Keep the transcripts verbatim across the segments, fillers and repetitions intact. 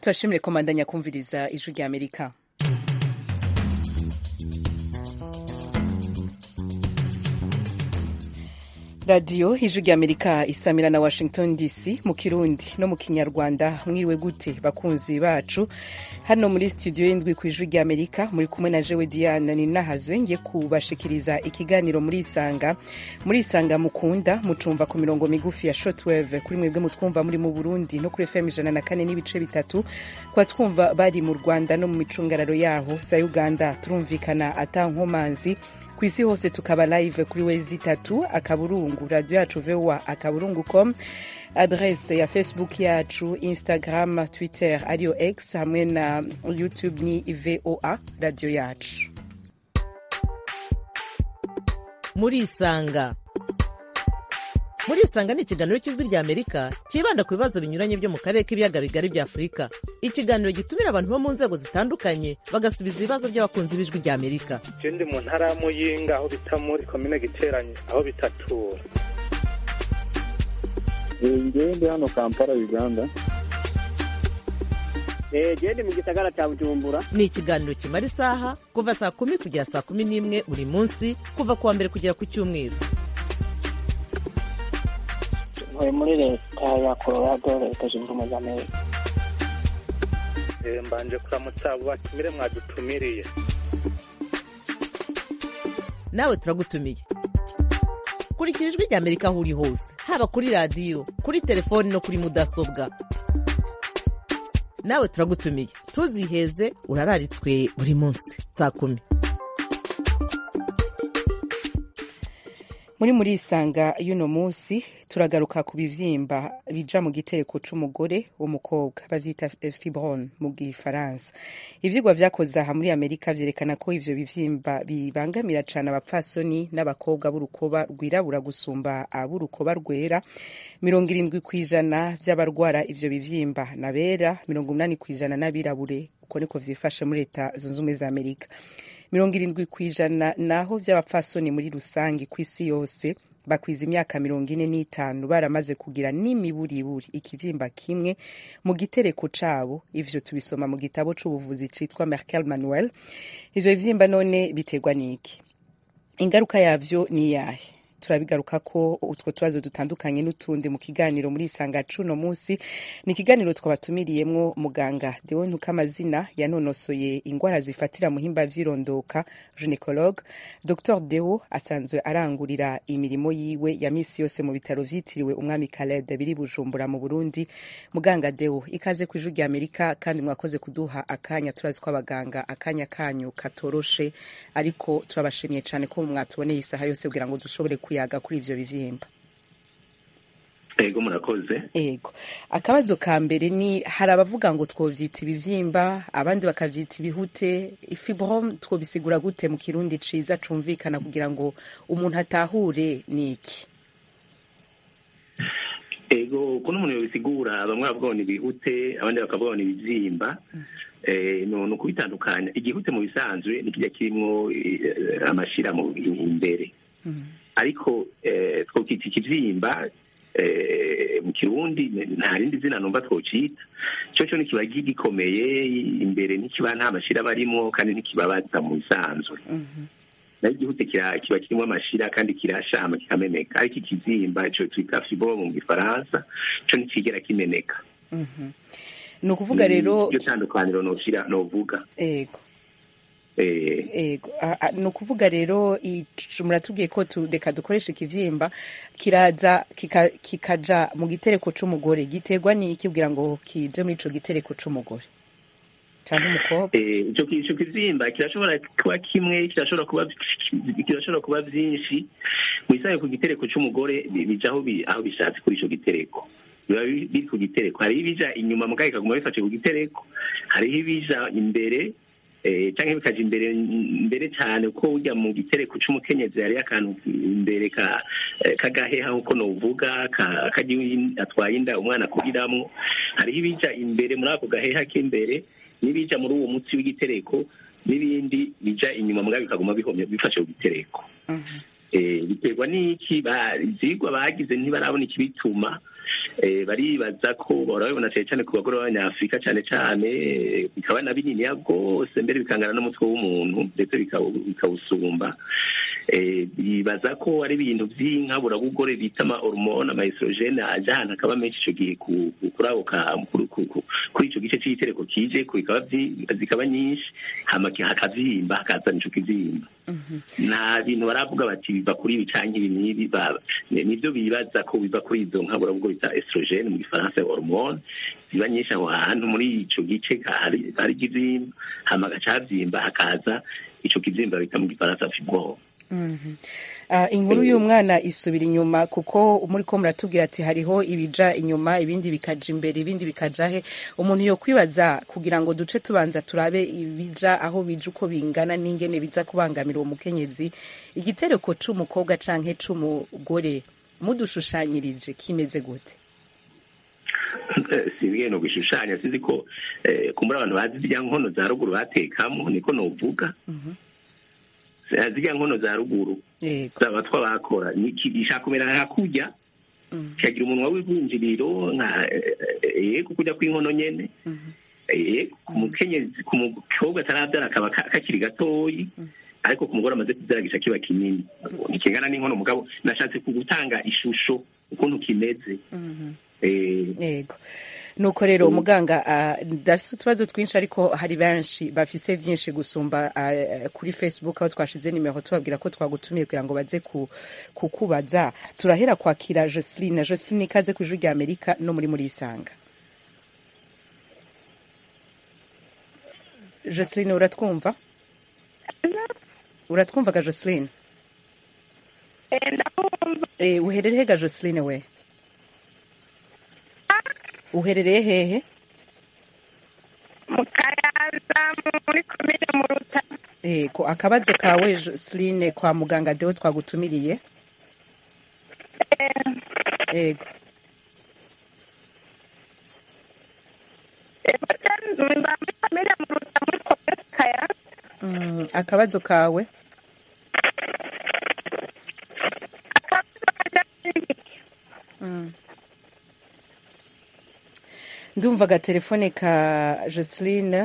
turashimire komandanya kumviriza ijwi rya Amerika. Radio ijwi rya Amerika isamira na Washington D C mu Kirundi no mu Kinyarwanda. Mwiriwe gute bakunzi bacu hano muri studio y'indwi ku ijwi rya Amerika, muri kumwe na jewe Diana Ninahazwe ngiye kubashikiriza ikiganiro muri Isanga. Muri Isanga mukunda mucumva ku mirongo migufi ya shortwave kuri mwebwe mutwumva muri mu Burundi no kuri F M ijana na kane n'ibice bitatu, kwa twumva bari mu Rwanda no mu micungararo yaho za Uganda turumvikana atankomanzi. Kwisi hose tukaba live kuri wezi tatu akaburungu radio yacu V O A akaburungu com, adresse ya Facebook yacu, Instagram, Twitter, ariyo X hamwe na YouTube ni V O A radio yacu. Muri Isanga. Muri Isanga ni ikiganiro cy'ijwi rya Amerika kibanda ku bibazo binyuranye byo mu karere k'ibiyaga bigari bya Afurika. Ikiganiro gitumira abantu bo mu nzego zitandukanye bagasubiza ibibazo by'abakunzi b'ijwi rya Amerika. Je ndi mu ntara ya Muyinga aho bita muri commune Giteranye aho bitatura. Ngiye ndi hano Kampala Uganda. Eh je ndi mu gisagara cya Bujumbura. Ni ikiganiro kimara isaha kuva saa kumi kugera saa kumi n'imwe buri munsi kuva kuwa mbere kugera ku Cyumweru. Muri leta ya Colorado leta zunze ubumwe za Amerika. Eh mbanje kuramutsa abo batumire mwadutumiriye. Nawe turagutumiye. Kurikira ijwi rya Amerika aho uri hose, haba kuri radio, kuri telefoni no kuri mudasobwa. Nawe turagutumiye. Tuziheze urararitswe buri munsi saa kumi. Muri muri Isanga y'uno munsi turagaruka ku bivyimba bija mu gitereko c'umugore w'umukobwa bavyita fibrome mu Gifaransa. Ivyigwa vyakoze aha muri Amerika vyerekana ko ivyo bivyimba bibangamira cane abapfasoni n'abakobwa b'urukoba rwirabura gusumba ab'urukoba rwera. mirongo irindwi kw'ijana vy'abarwara ivyo bivyimba nabera, mirongo umunani kw'ijana n'abirabure. Uko niko vyifashe muri Leta Zunze Ubumwe za Amerika. mirongo irindwi kw'ijana naho vy'abapfasoni muri rusangi kw'isi yose bakwiza imyaka mirongo ine n'itanu baramaze kugira n'imiburiburi ikivyimba kimwe mu gitereko cabo. Ivyo tubisoma mu gitabo c'ubuvuzi citwa Merkel Manuel. Ivyo bivyimba none biterwa niki? Ingaruka yavyo ni yahe? Turabigaruka ko utwo tubazo dutandukanye n'utundi mu kiganiro muri Isanga cuno munsi. Ni kiganiro twabatumiriyemwo muganga Deo Ntukamazina yanonosoye ingwara zifatira muhimba vyirondoka, gynecologue. Docteur Deo asanzwe arangurira imirimo yiwe ya misi yose mu bitaro vyitiriwe Umwami Khaled biri Bujumbura mu Burundi. Muganga Deo, ikaze ku ijwi rya Amerika kandi mwakoze kuduha akanya. Turazi ko abaganga akanya kanyu katoroshe, ariko turabashimiye cyane ko mwatuboneye isaha yose kugira ngo dushobore yaga kuri ivyo bivyimba. Ego murakoze. Ego. Akabazo ka mbere ni hari abavuga ngo twovyita ibivyimba, abandi bakavyita ibihute. Fibrome twobisigura gute mu Kirundi ciza cumvikana kugira ngo umuntu atahure niki? Ego kuno umuntu yobisigura, bamwe bavuga ni ibihute, abandi bakavuga ni ibivyimba. Mm. Eh no no kubitandukanya. Igihute mu bisanzwe ni kijya kirimo amashira mu imbere. Mm. Ariko eh twokita ikivyimba eh mu Kirundi nta rindi zina numva twocita. Cyo cyo nikiba gikomeye imbere nikiba nta mashira barimo kandi nikibabaza mu bisanzwe. Mhm. Naho igihute kiba kirimo amashira kandi kirashama kikameneka. Ariko ikivyimba cyo twita fibrome mu Gifaransa cyo nikigera kimeneka. Mhm. No kuvuga rero iyo tandukaniro no shira no vuga. Ego. Eh ego no kuvuga rero muratubwiye ko tureka dukoresha ikivyimba kiraza kika, kikaja mu gitereko c'umugore. Giterwa ni iki kugira ngo kije muri ico gitereko c'umugore cyangwa umukobwa? Eh ico ico kivyimba kirashobora kuba kimwe, kirashobora kuba kirashobora kuba vyinshi. Mwisaye ku gitereko c'umugore bijaho aho bishatse kuri ico gitereko. Biba biri ku gitereko, hari ibija inyuma mugaye kaguma bifashe ku gitereko, hari ibija imbere eh cyangwa bikaje imbere imbere cyane uko ujya mu gitereko c'umukenyezi yari akantu imbere ka kagaheha uko no uvuga kagiye atwaye inda umwana kugiramwo. Hari ibija imbere muri ako gaheha k'imbere, nibija muri uwo mutsi w'igitereko, n'ibindi bija inyuma mugabe kaguma bihomye bifashe ku gitereko. Mhm. Eh biterwa n'iki bazigwa bagize ntibarabona ikibituma eh, baribaza ko barabibona cyane cyane ku bagore b'abanyafurika cyane cyane eh, bikaba na bininiya rwose mbere bikangana n'umutwe w'umuntu ndetse bikawu- bikawusumba eh, bibaza ko ari ibintu by'inkaburabugore bita ama hormone ama estrogene aja ahantu akaba menshi icyo gihe ku- ku- kuri ako ka- kuri ku- ku- kuri icyo gice cy'igitereko kije ku bikaba byi- zikaba nyinshi hama ki- hakavyimba hakazana ico kivyimba nta bintu baravuga bati biva kuri ibi canke ibi n'ibi ba- ni- nivyo bibaza ko biva kuri izo nkaburabugore bita estrogene mu gifaransa hormone ziba nyinshi aho hantu muri ico gice hari hari ikivyimba hama gaca havyimba hakaza ico kivyimba bita mu gifaransa fibrome. Mhm. Ah, inkuru y'umwana isubira inyuma kuko muri ko muratubwira ati hariho ibija inyuma ibindi bikaja imbere ibindi bikaja he umuntu yo kwibaza kugira ngo duce tubanza turabe ibija aho bija uko bingana n'ingene biza kubangamira uwo mukenyezi igitereko c'umukobwa canke c'umugore mudushushanyirije kimeze gute? sinzi no gushushanya sinzi ko eh, kumbura abantu bazi zirya nkono za ruguru batekamo niko novuga zirya nkono za ruguru Yego. z'abatwa bakora ishaka kumera nka kurya kikagira umunwa w'ivunjiriro nka yego kujya kw'inkono nyene yego ku mukenyezi ku mukobwa atarabyara akaba ka- kakiri gatoyi ariko ku mugore amaze kubyara gica kiba kinini ikingana n'inkono mugabo nashatse kugutanga ishusho ukuntu kimeze. Eh, Yego. Nuko rero umuganga ah, ndafise utubazo twinshi ariko hari benshi bafise vyinshi gusumba ah, kuri Facebook aho twashize nimero tubabwira ko twagutumiye kugira ngo baze ku- kukubaza turahera kwakira Joseline Joseline ikaze ku ijwi rya Amerika no muri muri isanga Joseline uratwumva uratwumva ga Joseline eh uherereye ga Joseline we uherereye hehe mu Kayanza muri komine mu Ruta. Eh, ko akabazo kawe Joseline kwa muganga Deo twagutumiriye Ego Mba muri komine mu Ruta muri komine Kayanza. mm, akabazo kawe Akabazo kajya mm. Ndumva ga telefone ka Joseline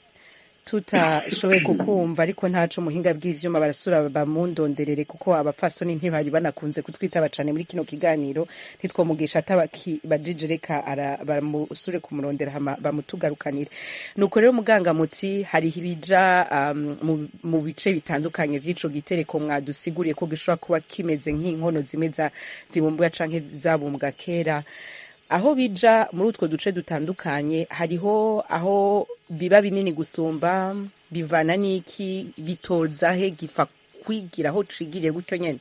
tutashoboye kukumva ariko ntaco muhinga bw'ivyuma barasura bamundonderere kuko abapfasoni ntibari banakunze kutwitaba cane muri kino kiganiro ntitwomugisha atabaki bajijereka ara bamusure kumurondera hama bamutugarukanire nuko rero muganga muti hari ibija um, mu, mu bice bitandukanye vy'ico gitereko mwadusiguriye ko gishobora kuba kimeze nk'inkono zimwe za zibumbwa canke zabumbwa kera aho bija muri utwo duce dutandukanye hariho aho biba binini gusumba bivana n'iki bitoza he gifa kwigira aho cigiriye gutyo nyene.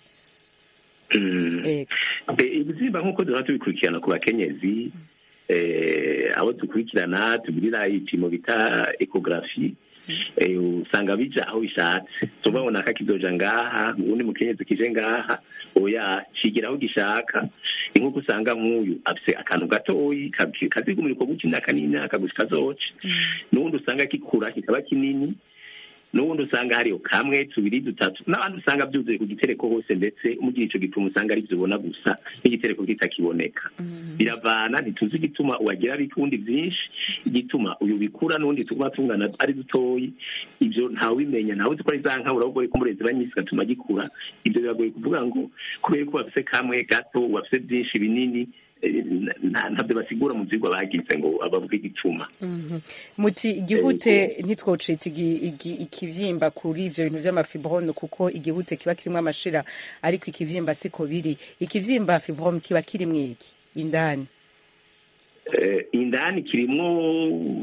mm. Ego. Eh, ibibyimba nk'uko duhora tubikurikirana ku bakenyezi eh, abo dukurikirana tugirira ibipimo bita ekogarafi eh, usanga bija aho bishatse tubabona ko kizoja ngaha ubundi mukenyezi kije ngaha oya kigira aho gishaka inkuko usanga nk'uyu afise akantu gatoyi kazigumira uko gukinaka n'imyaka gushika zoce n'ubundi usanga kikura kikaba kinini n'ubundi usanga hariyo kamwe tubiri dutatu n'abandi usanga byuzuye ku gitereko hose ndetse umugira ico gipimo usanga ari vyubona gusa n'igitereko kitakiboneka biravana ntituzi igituma uwagira bikundi vyinshi igituma uyu bikura n'undi tuguma tungana ari dutoyi ivyo ntawe bimenya ntawe uzi ko ari za nkabura ahubwo ariko umurezi banyisi gatuma gikura ivyo biragoye kuvuga ngo kubera ko bafise kamwe gato bafise vyinshi binini ntabyo basigura mu vyigwa bagize ngo abavuga igituma. Muti igihute ntitwocita ikivyimba kuri ivyo bintu vy'amafibrome kuko igihute kiba kirimwo amashira ariko ikivyimba siko biri. Ikivyimba fibrome kiba kirimwo iki indani? Eh, indani kirimwo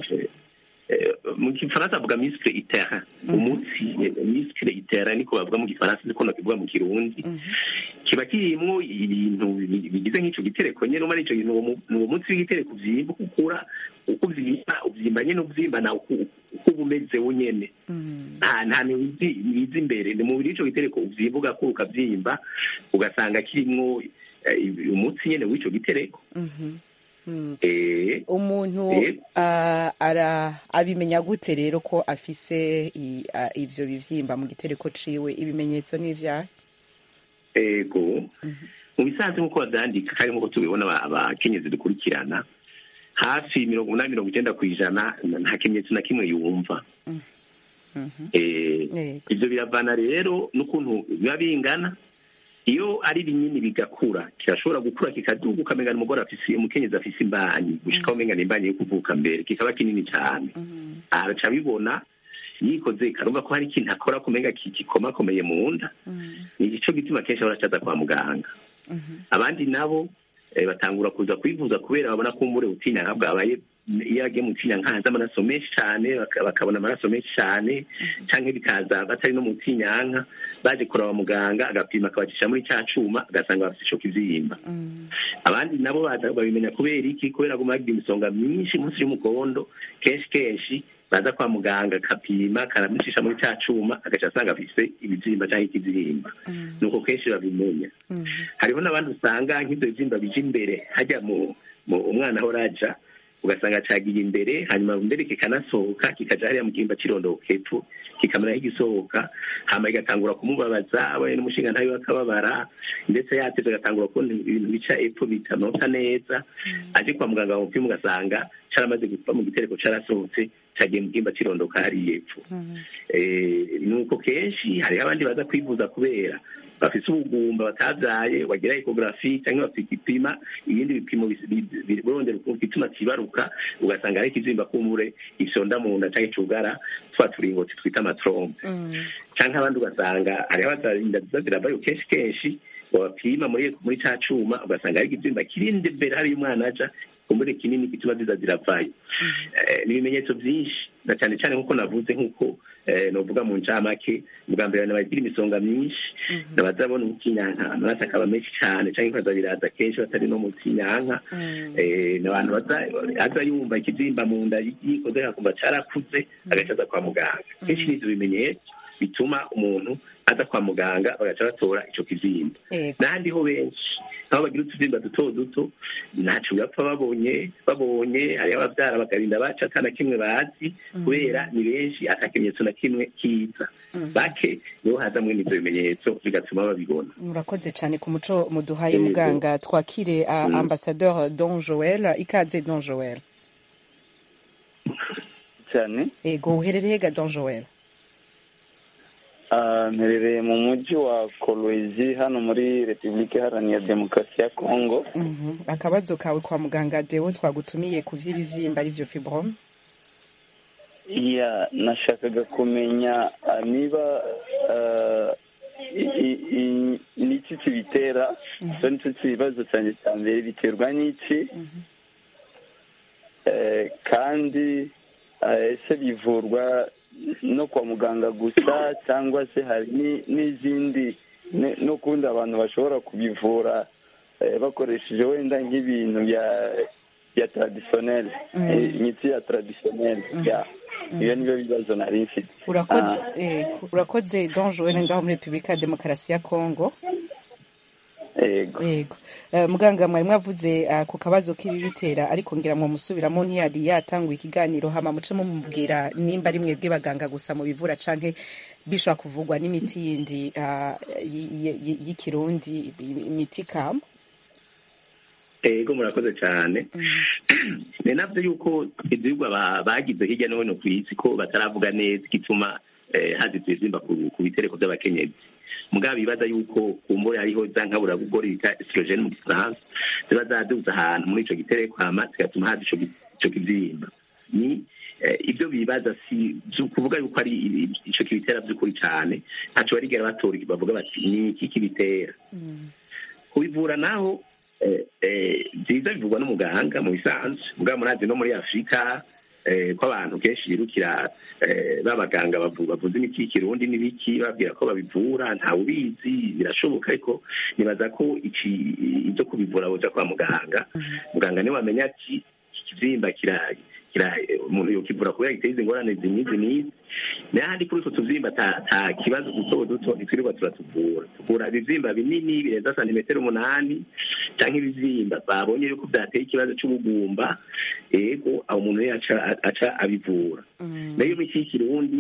mu gifaransa bavuga muscle interne umutsi muscle interne niko bavuga mu gifaransa niko nakivuga mu kirundi kiba kirimwo ibintu bigize nk'ico gitereko nyene umara ico kintu uwo mutsi w'igitereko vyimba ukura uko vyimba uvyimba nyene uvyimba na uko ubumeze wonyene nta nta niwizi imbere ni mubiri ico gitereko uvyimba ugakura ukavyimba ugasanga kirimwo umutsi nyene w'ico gitereko. Mm. Eh, umuntu eh, uh, ara abimenya gute rero ko afise i, uh, ivyo bivyimba mu gitereko ciwe ibimenyetso n'ivyaha? Ego. Mm-hmm. mu bisanzwe nk'uko bavyandika kandi nk'uko tubibona abakenyezi dukurikirana hafi mirongo umunani mirongo icyenda ku ijana nta kimenyetso na kimwe yumva. Ibyo biravana rero n'ukuntu biba bingana. Iyo ari binini bigakura kirashobora gukura kikaduga ukamenga umugore afise umukenyezi afise imbanyi gushika umenga imbanyi yo kuvuka mbere kikaba kinini cyane. Araca bibona yikoze karumva ko hari ikintu akora kumenga kikoma komeye mu nda. Ni ico gituma kenshi baracaza kwa muganga. Abandi nabo batangura kuza kwivuza kubera babona ko umure utinya bwabaye iyo agiye mu tinya nkanza amaraso menshi cyane bakabona amaraso menshi cyane canke bikaza batari no mu tinyanka baje kuraba muganga agapima akabacisha muri cya cuma agasanga bafite ico kivyimba. Abandi nabo baza babimenya kubera iki kubera ko magiye imisonga myinshi munsi y'umukondo kenshi kenshi baza kwa muganga kapima karamucisha muri cya cuma agaca asanga afise ibivyimba canke ikivyimba. Nuko kenshi babimenya. Hariho n'abandi usanga nk'ivyo bivyimba bije imbere hajya mu umwana aho raja ugasanga cagiye imbere hanyuma mbere kikanasohoka kikaja hariya mu gihimba c'irondoko hepfo kikamera nk'igisohoka hama igatangura kumubabaza we n'umushinga ntayo akababara ndetse yateze agatangura kubona ibintu bica epfo bitanota neza aje kwa muganga bamupima ugasanga caramaze gupfa mu gitereko carasohotse cagiye mu gihimba c'irondoko hariya epfo. Nuko kenshi hariho abandi baza kwivuza kubera bafise ubugumba batavyaye bagira ecography cyangwa bapima ibindi bipimo birondera bituma kibaruka ugasanga ari ikizimba kumure isonda mu nda cyangwa icugara twa turingoti twita amatrompe. Cyangwa abandi ugasanga hariho abazarinda zirabayo kenshi kenshi bapima muri muri ca cuma ugasanga ari ikizimba kirinde mbere hari umwana aja kumbure kinini kituma ziza ziravayo. Ni ibimenyetso byinshi na cyane cyane nkuko navuze nkuko novuga mu ncamake bwa mbere n'abagira imisonga myinshi n'abazabona ukinyanka amaraso akaba menshi cyane cyangwa ikaza biraza kenshi batari no mu kinyanka n'abantu baza yumva ikizimba mu nda yikoze akumva carakuze agacaza kwa muganga. Kenshi n'ivyo bimenyetso bituma umuntu aza kwa muganga bagaca batora ico kizimba. N'ahandi ho benshi aho bagira utuzimba duto duto ntaco bapfa babonye babonye hariho abavyara bakarinda baca atana kimwe bazi kubera ni benshi atakimenyetso na kimwe kiza bake niho hazamwe n'ivyo bimenyetso bigatuma babibona. Murakoze cyane ku muco muduhaye muganga. Twakire ambassadeur Don Joel. Ikaze Don Joel. cyane. Ego uherereye ga Don Joel? Mperereye mu mujyi wa Kolwezi hano muri Repubulika Iharanira Demokarasi ya Kongo. Akabazo kawe kwa muganga Deo twagutumiye ku vy'ibivyimba ari vyo fibrome? Iya, nashakaga kumenya niba niki kibitera, so nicyo kibazo cyane cya mbere biterwa n'iki, kandi ese bivurwa no kwa muganga gusa cyangwa se hari n'izindi no kundi abantu bashobora kubivura bakoresheje wenda nk'ibintu bya ya traditionnel, imiti ya traditionnel. Iyo niyo bibazo nari mfite. Urakoze urakoze Don Joel ngaho muri Repubulika ya Demokarasi ya Kongo. Ego. Ego. Uh, muganga mwari mwavuze uh, ku kabazo k'ibibitera ariko ngira mu musubiramo ntiyari yatangwa ikiganiro hama muce mumubwira nimba ari mwebwe baganga gusa mu bivura canke bishwa kuvugwa n'imiti yindi uh, y'ikirundi imiti kam. Ego murakoze cyane. Ne navyo yuko ivyigwa bagize hirya no hino kw'isi ko bataravuga neza gituma hazizimba ku bitereko by'abakenyezi. Mugabe bibaza yuko kumbore hariho za nkabura gukora bita estrogen mu gifaransa ziba zaduza ahantu muri ico gitereko hama zigatuma haza ico ico kivyimba. Ni ibyo bibaza si kuvuga yuko ari ico kibitera by'ukuri cyane ntaco barigera batora bavuga bati ni iki kibitera. Kubivura naho byiza bivugwa n'umuganga mu bisanzwe mugabo murazi no muri Afrika ko abantu kenshi birukira babaganga bavuza imiti y'ikirundi n'ibiki babwira ko babivura ntawe ubizi birashoboka ariko nibaza ko iki ibyo kubivura boja kwa muganga muganga niwe amenya ati ikivyimba kirayi kira umuntu yokivura kubera giteza ingorane zimwe n'izi n'ahandi kuri utwo tuvyimba ta kibazo duto duto nitwirirwa turatuvura tuvura ibivyimba binini birenza santimetero umunani canke ibivyimba babonye yuko byateye ikibazo c'ubugumba ego aho umuntu yaca aca abivura nayo imiti y'ikirundi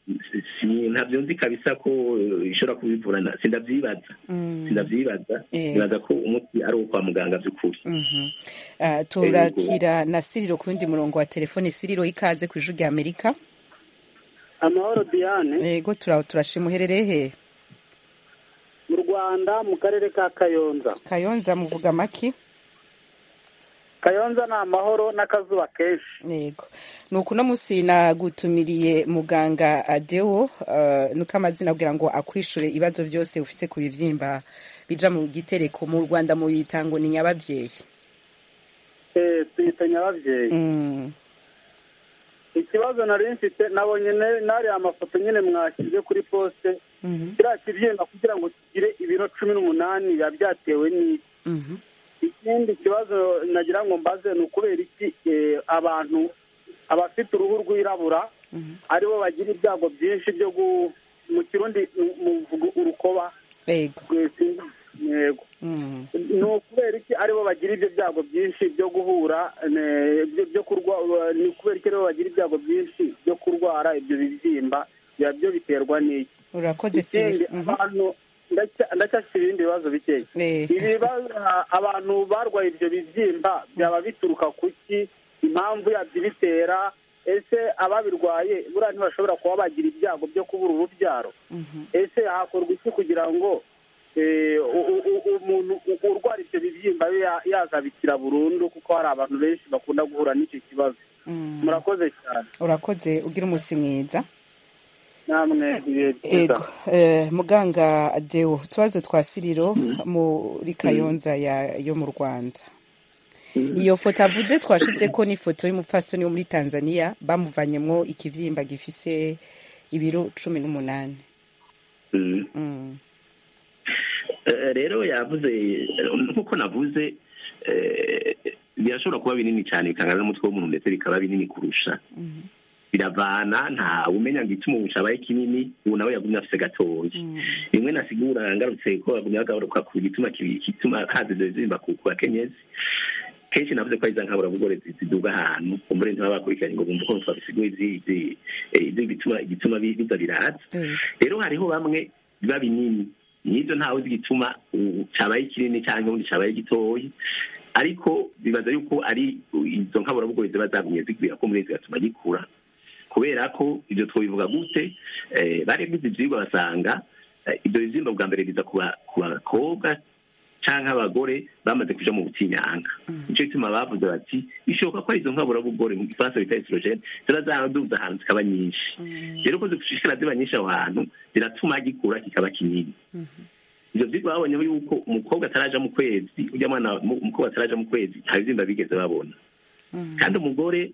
ntabyo nzi kabisa ko ishobora kubivurana sindavyibaza sindavyibaza nibaza ko umuti ari uwo kwa muganga vy'ukuri. Turakira na Siriro ku wundi murongo wa telefone. Siriro, ikaze ku ijwi rya Amerika. Amahoro Diane. Yego, turashima. Uherereye he? Mu Rwanda, mu karere ka Kayonza. Kayonza muvuga maki? Kayonza ni amahoro n'akazuba kenshi. Yego, nuko uno musi nagutumiriye muganga Adeo uh, nuko amazina kugira ngo akwishure ibibazo byose ufise ku bivyimba bija mu gitereko. Mu Rwanda mu bitango ni nyababyeyi. Eh, twita nyababyeyi. Mm. Ikibazo nari mfite nabonye nari amafoto nyene mwashyize kuri poste. Mhm. Kira kivyimba kugira ngo kigire ibiro cumi n'umunani biba byatewe n'iki. Mhm. Ikindi kibazo nagira ngo mbaze ni ukubera iki abantu abafite uruhu rwirabura aribo bagira ibyago byinshi byo mu Kirundi muvuga urukoba. Yego. Yego. Ni ukubera iki aribo bagira ibyo byago byinshi byo guhura byo kurwara, ni ukubera iki aribo bagira ibyago byinshi byo kurwara ibyo bibyimba biba byo biterwa n'iki? Urakoze Siri. Abantu ndacyafite ibindi bibazo bikeya. Ibibazo abantu barwaye ibyo bibyimba byaba bituruka kuki? Impamvu yabyo bitera? Ese ababirwaye buriya ntibashobora kuba bagira ibyago byo kubura urubyaro? Ese hakorwa iki kugira ngo umuntu urwara ibyo bibyimba yazabikira burundu, kuko hari abantu benshi bakunda guhura n'icyo kibazo? Murakoze cyane. Urakoze, ugira umunsi mwiza. Ego, eh, muganga Adeo, tubazo twa Siriro muri Kayonza ya yo mu Rwanda. Iyo foto avuze twashitse ko ni foto y'umupfasoni wo muri Tanzania bamuvanyemwo ikivyimba gifise ibiro cumi n'umunani. Mm. Mm. Uh, rero yavuze nkuko navuze eh birashobora kuba binini cyane bikangana n'umutwe w'umuntu ndetse bikaba binini kurusha. Mm. Biravana nta umenya ngo ituma ucabaye kinini ubu nawe yagumye afise gatoyi. Rimwe nasigura ngarutse ko yagumye agaruka ku gituma kituma haze zimba ku bakenyezi. Kenshi navuze ko iza nkabura bugore ziduga ahantu umbure ntaba bakurikiranye ngo bumve ko twabisiguye izi izi bituma igituma biza biraza. Rero hariho bamwe biba binini nizo ntawe zigituma ucabaye kinini cyangwa undi cabaye gitoyi, ariko bibaza yuko ari izo nkabura bugore ziba zagumye zigwira ko muri zigatuma gikura. Kubera ko ibyo twivuga gute eh bari bizivyigwa basanga ibyo bizimba bwa mbere biza kuba kubakobwa canka abagore bamaze kuja mu butinyanga. Ico gituma bavuze bati bishoboka ko izo nkabura bugore mu Gifaransa bita estrogene zirazaduza ahantu zikaba nyinshi. Rero ko zikushikira ziba nyinshi aho hantu ziratuma gikura kikaba kinini. Ibyo vyigwa babonye yuko umukobwa ataraja mu kwezi ujya mwana umukobwa ataraja mu kwezi nta bizimba bigeze babona. Kandi umugore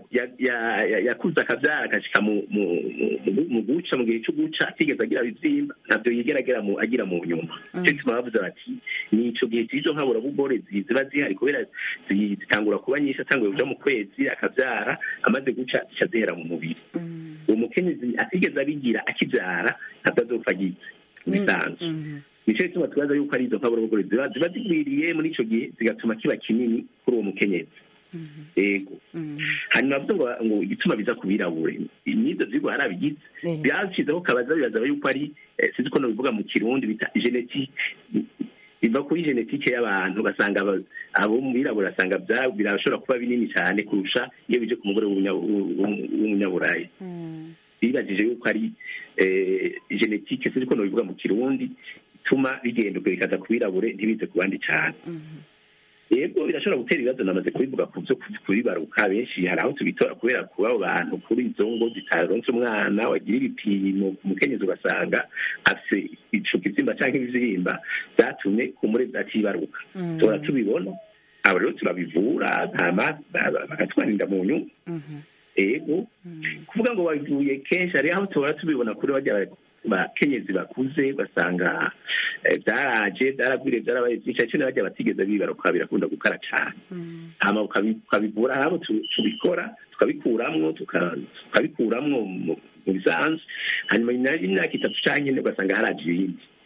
yakuza akavyara akashika mu guca mu gihe cyo guca atigeze agira bizimba ntabyo yigeragera mu agira mu nyuma. Cyo gituma bavuze bati nico gihe izo nkabura bugore ziba zihari kubera zitangura kuba nyinshi atanguye kuja mu kwezi akavyara amaze guca cyazera mu mubiri. Uwo mukenyezi atigeze abigira akivyara ntabwo azopfa gize bisanzwe. Nico gituma tubaza yuko ari izo nkabura bugore ziba ziba zigwiriye muri ico gihe zigatuma kiba kinini kuri uwo mukenyezi. Ego. Hanyuma bavuga ngo igituma biza kubirabure nizo zigwa harabigize byashizeho kabaza bibaza yuko ari sizi ko no bivuga mu Kirundi bita genetique, biva kuri genetique y'abantu basanga abo mu birabura basanga birashobora kuba binini cyane kurusha iyo bije ku mugore w'umunyaburayi. Bibajije yuko ari genetique sizi ko no bivuga mu Kirundi ituma bigenda bikaza kubirabure ntibize kubandi cyane. Yego birashobora gutera ibibazo namaze kubivuga ku byo kubibaruka benshi hari aho tubitora kubera kuba abo bantu kuri izo ngo zitaronse umwana wagira ibipimo umukenyezi ugasanga afise ico kibyimba cyangwa ibizimba byatumye kumure byakibaruka. Tora tubibona abo rero turabivura ntama bakatwarinda mu nyuma. Ego kuvuga ngo bavuye kenshi ari aho tora tubibona kuri bajya bakenyezi bakuze basanga byaraje byaragwire byarabaye byinshi cyane bajya batigeze bibaruka birakunda gukara cyane. Hama ukabivura habo tubikora tukabikuramwo tukabikuramwo mu bisanzwe hanyuma imyaka itatu cyangwa ine ugasanga haraje ibindi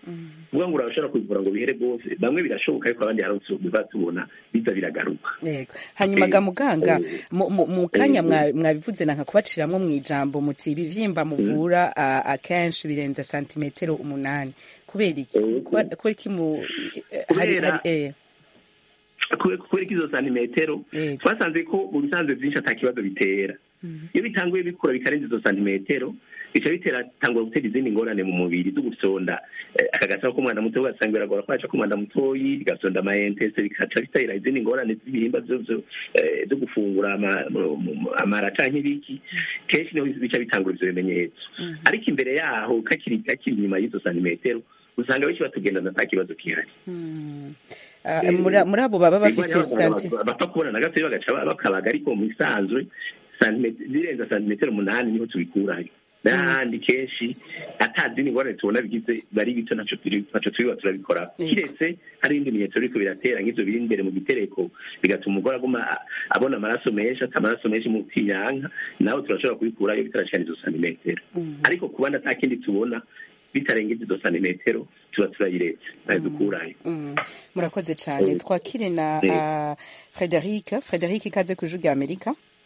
uvuga ngo urashobora kubivura ngo bihere rwose bamwe birashoboka ariko abandi hari biba tubona biza biragaruka yego hanyuma ga muganga mu kanya mwabivuze nanka kubaciramwo mu ijambo muti ibivyimba muvura akenshi birenza santimetero umunani kubera iki kubera iki mu hari eh kubera izo santimetero twasanze ko mu bisanzwe byinshi atakibazo bitera iyo bitanguye bikura bikarenza izo santimetero bica bitera tangura gutera izindi ngorane mu mubiri zo gusonda akagasaba k'umwana muto ugasanga biragora kwaca k'umwana mutoyi bigasonda amayentese bikaca bitera izindi ngorane z'ibihimba zo gufungura amara canke ibiki kenshi niho bica bitangura ivyo bimenyetso ariko imbere yaho kakiri kakiri inyuma y'izo santimetero usanga benshi batugendana nta kibazo kihari muri abo baba bafise santi bapfa kubona na gatoya bagaca bakabaga ariko mu isanzwe zirenza santimetero umunani niho tubikurayo n'ahandi kenshi atazindi ngorane tubona bigize bari bito ntaco twiba turabikora kiretse hari ibindi bimenyetso biriko biratera nk'ivyo biri imbere mu gitereko bigatuma umugore aguma abona amaraso menshi ata amaraso menshi mu kinyanka nawe turashobora kubikurayo bitarashikana izo santimetero ariko kubanda ata kindi tubona bitarengeje izo santimetero tuba turayiretse nayo dukurayo murakoze cane twakire na Frederic Frederic ikaze ku Ijwi ry'Amerika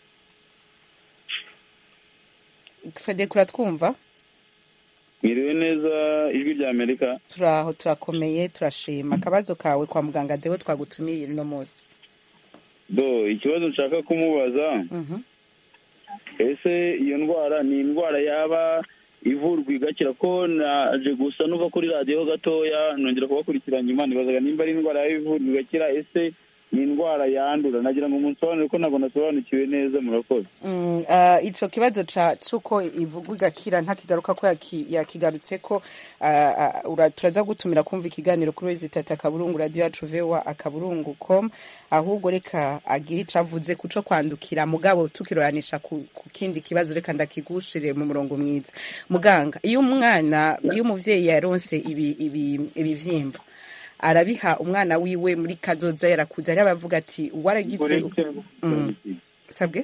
Frederic uratwumva Mwiriwe neza Ijwi ry'Amerika turaho turakomeye turashima akabazo kawe kwa muganga deho twagutumiye no munsi do ikibazo nshaka kumubaza mhm ese iyo ndwara ni indwara yaba ivurwa igakira ko naje gusa nuva kuri radio gatoya nongera kubakurikiranya Imana ibazaga nimba ari indwara y'ivurwa igakira ese ni indwara yandura nagira ngo umunsobanure ko ntabwo nasobanukiwe neza murakoze mm, uh, ico kibazo ca cuko ivugwa igakira ntakigaruka ko yakigarutse ko uh, uh, turaza gutumira kumva ikiganiro kuri wezitata akaburungu radio yacu vewa akaburungu com ahubwo reka agira icavuze kuco kwandukira mugabo tukiroranisha ku, ku kindi kibazo reka ndakigushire mu murongo mwiza muganga iyo umwana iyo umuvyeyi yaronse ibi ibi ibivyimba arabiha umwana wiwe muri kazoza yarakuza ari abavuga ati waragize mm. sabwe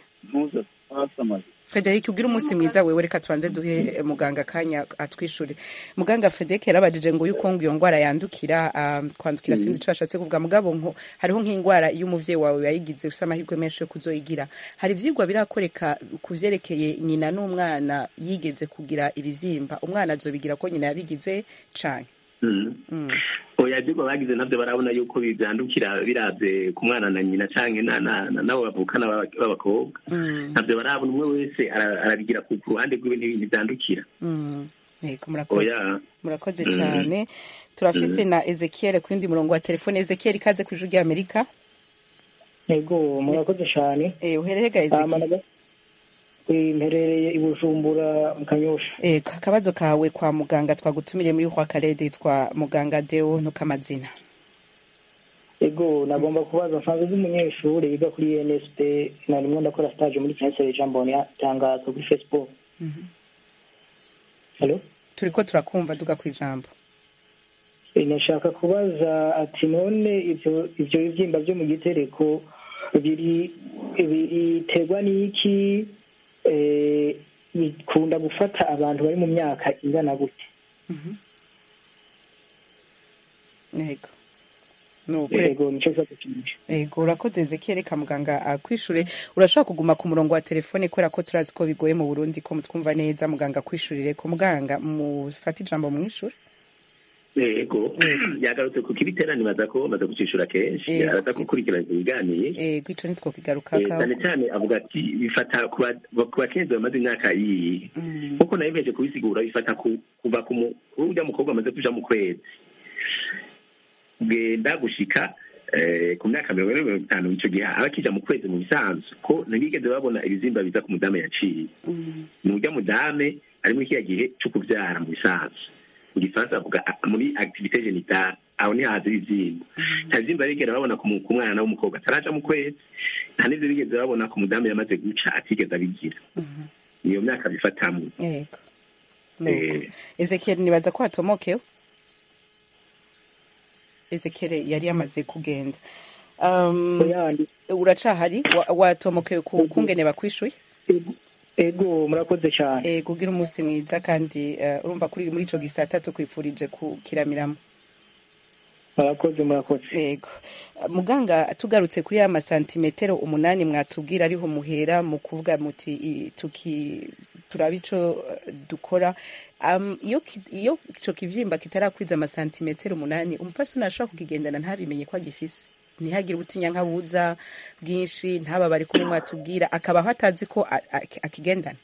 Frederic ugira umunsi mwiza wewe reka twanze duhe muganga kanya atwishure muganga Frederic yarabajije ngo yuko ngo iyo ngwara yandukira um, kwandukira mm. sinzi ico ashatse kuvuga mugabo nko hariho nk'ingwara iyo umuvyeyi wawe yayigize ufite amahirwe menshi yo kuzoyigira hari ivyigwa birakoreka kuvyerekeye nyina n'umwana yigeze kugira ibivyimba umwana azobigira ko nyina yabigize cane mm. mm. oya byuko bagize navyo barabona yuko bivyandukira biravye ku mwana na nyina canke na nabo bavukana b'abakobwa navyo barabona umwe wese arabigira ku ruhande rw'iwe n'ibindi vyandukira yego murakoze murakoze cane turafise na Ezekiel ku ndi murongo wa telefone Ezekiel ikaze ku Ijwi ry'Amerika yego murakoze cane eh uhereye ga Ezekiel imperereye ibujumbura mu Kanyosha eh akabazo kawe kwa muganga twagutumire muri kwa Karede twa muganga Deo ntukamazina ego nagomba kubaza nsanzwe z'umunyeshuri yiga kuri N S P na rimwe ndakora stage muri Kinyasire Jamboni tangazo kuri Facebook mhm Hello turiko turakumva duga kwijambo nashaka kubaza ati none ivyo ivyo bivyimba byo mu gitereko biri biterwa n'iki eh bikunda gufata abantu bari mu myaka ingana gute mhm yego no yego nico cyatubije yego urakoze Ezekiel reka muganga akwishure urashaka kuguma ku murongo wa telefone kwera ko turazi ko bigoye mu Burundi ko mutwumva neza muganga kwishurire ko muganga mufata ijambo mwishure yego yagarutse ku kibitera nibaza ko bamaze gucishura kenshi araza gukurikirana ibiganiye yego ico nitwo kigaruka ka cyane cyane avuga ati bifata ku bakenzi bamaze imyaka iyi kuko nayo beje kubisigura bifata kuva ku urya mukobwa amaze kuja mu kwezi genda gushika ku myaka mirongo ine mirongo itanu ico gihe abakija mu kwezi mu bisanzwe ko ntibigeze babona ibizimba biza ku mudame yaciye ni urya mudame ari muri kiya gihe cyo kuvyara mu bisanzwe mu gifaransa avuga muri activité génitale aho ni hazi ibizimba nta bizimba bigera babona ku mwana w'umukobwa ataraja mu kwezi nta n'ivyo bigeze babona ku mudamu yamaze guca atigeze abigira niyo myaka bifatamwe yego Ezekiel nibaza ko hatomokewe Ezekiel yari yamaze kugenda um uracahari watomokewe ku kungene bakwishuye ego murakoze cyane eh kugira umunsi mwiza kandi uh, urumva kuri muri ico gisata tukwifurije kukiramiramo. murakoze murakoze yego muganga tugarutse kuri ya masantimetero umunani mwatubwira ariho muhera mu kuvuga muti tuki turaba ico dukora um, iyo iyo ico kivyimba kitarakwiza amasantimetero umunani umupfasi unashaka kukigendana ntabimenye ko agifise ntihagire ubutinya nkabuza bwinshi ntaba bari kumwe mwatubwira akaba hatazi ko akigendana.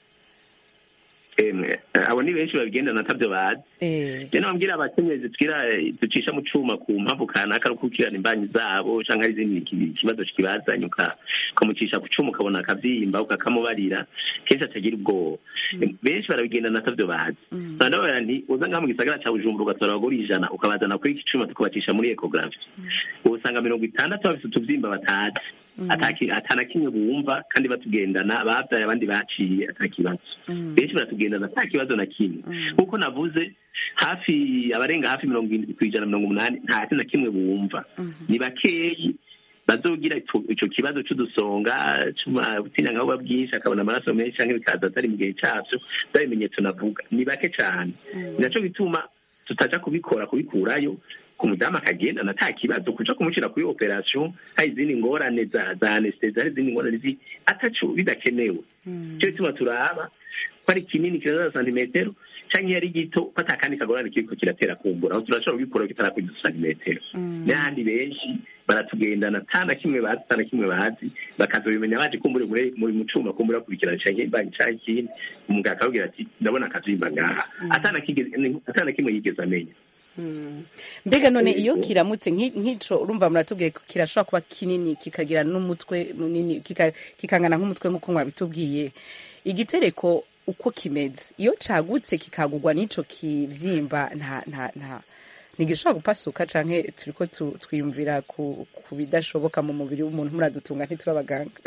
emwe abo ni benshi babigendana atavyo bazi je nababwira abakenyezi twira ducisha mu cuma ku mpamvu kanaka rukukirana imbanyi zabo canke ari izindi kibazo kibazanye ukamucisha ku cuma ukabona akavyimba ukakamubarira kenshi atagira ubwoba. benshi barabigendana atavyo bazi ndabona nti uza ngaha mu gisagara ca Bujumbura ugatora abagore ijana ukabazana kuri iki cuma tukabacisha muri ecography usanga mirongo itandatu bafise utuvyimba batazi ataki atana kimwe bumva kandi batugendana bavyaye abandi baciye atakibazo. benshi baratugendana atakibazo na kimwe kuko navuze hafi abarenga hafi mirongo irindwi kwijana mirongo umunani nta kintu na kimwe bumva. ni bakeyi bazogira ico kibazo c'udusonga c'ubutinya ngaho babwisha akabona amaraso menshi canke bikaza atari mu gihe cavyo byabimenyetso navuga ni bake cane. naco bituma tutaja kubikora kubikurayo kumudamu akagenda nata kibazo kuja kumushira kuri operation hari izindi ngorane za za anesthesia hari izindi ngorane zi atacu bidakenewe. cyo bituma turaba ko ari kinini kiraza santimetero canke yari gito patakandi kagorane kiriko kiratera kumbura aho turashobora kubikora kitara ku santimetero. n'ahandi benshi baratugendana tana kimwe bazi tana kimwe bazi bakazobimenya baje kumbura muri muri mucuma kumbura kurikirana canke banki canke ikindi umuganga akabwira ati ndabona akazimba ngaha atana kigeze atana kimwe yigeze amenya. mbega none iyo kiramutse nk'ico urumva muratubwiye ko kirashobora kuba kinini kikagira n'umutwe munini kikangana nk'umutwe nk'uko mwabitubwiye igitereko uko kimeze iyo cagutse kikagurwa n'ico kivyimba nta nta nta nigishobora gupasuka canke turiko twiyumvira ku bidashoboka mu mubiri w'umuntu muradutunga ntiturabaganga.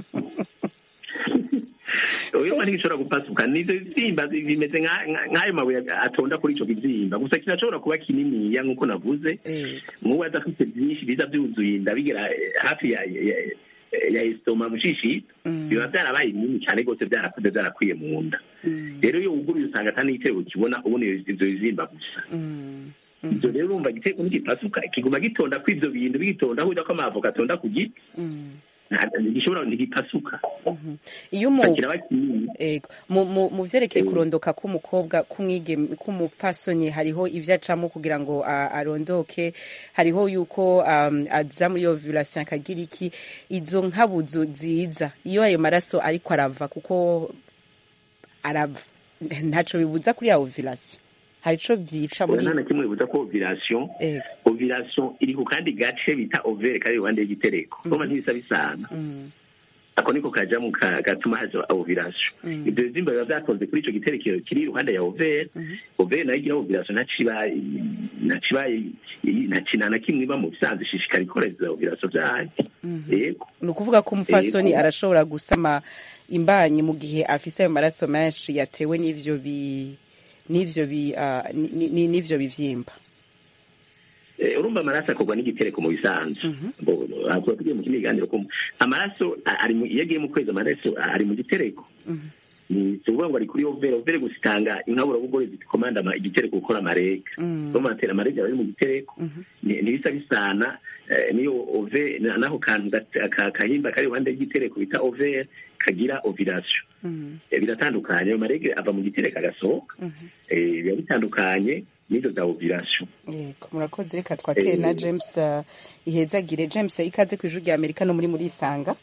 oyo mari gishobora gupasuka nizo zimba bimeze nk'ayo mabuye atonda kuri ico kivyimba gusa kirashobora kuba kinini ya nkuko navuze muwe adafite byinshi biza byuzuye ndabigera hafi ya ya estoma mushishi biba byarabaye binini cyane gose byarakuze byarakwiye mu nda. rero iyo uguruye usanga atani igitego kibona ubone ivyo bizimba gusa. ivyo rero urumva igitego ntigipasuka kiguma gitonda kw'ivyo bintu bigitonda aho ko amavoka atonda ku giti gishobora ntigipasuka. iyo mu mu vyerekeye kurondoka k'umukobwa k'umwigeme k'umupfasoni hariho ivyo acamo kugira ngo arondoke hariho yuko aja muri ovulation akagira iki izo nkabuzo ziza iyo ayo maraso ariko arava kuko arava ntaco bibuza kuri ya ovulation hari ico vyica muri nta kimwe bibuza ko ovulation ovulation iri ku kandi gace bita overe kari iruhande y'igitereko urumva ntibisa bisana ako niko kaja mu gatuma haza ovulation. ibyo bizimba biba vyatonze kuri ico giterekero kiri iruhande ya overe overe nayo igira ovulation ntacibaye ntacibaye ntacinana kimwe iba mu bisanzwe ishishikara ikoreza ovulation vyayo. yego ni ukuvuga ko umufasoni arashobora gusama imbanyi mu gihe afise ayo maraso menshi yatewe n'ivyo bi n'ivyo bi n'ivyo bivyimba. urumva amaraso akorwa n'igitereko mu bisanzwe akora tugiye mu kindi kiganiro ko amaraso ari mu yagiye mu kwezi amaraso ari mu gitereko ni tuvuga ngo ari kuri overe overe gusitanga inkabura bugore zikomanda igitereko gukora amarega urumva atera amarega ari mu gitereko ntibisa bisana niyo overe naho kantu kahimba kari iruhande y'igitereko bita overe kagira ovulation. biratandukanye ayo marege ava mu gitereko agasohoka biba bitandukanye nizo za ovulation. yego murakoze reka twakire na James ihezagire. James ikaze ku ijuru rya Amerika no muri muri isanga.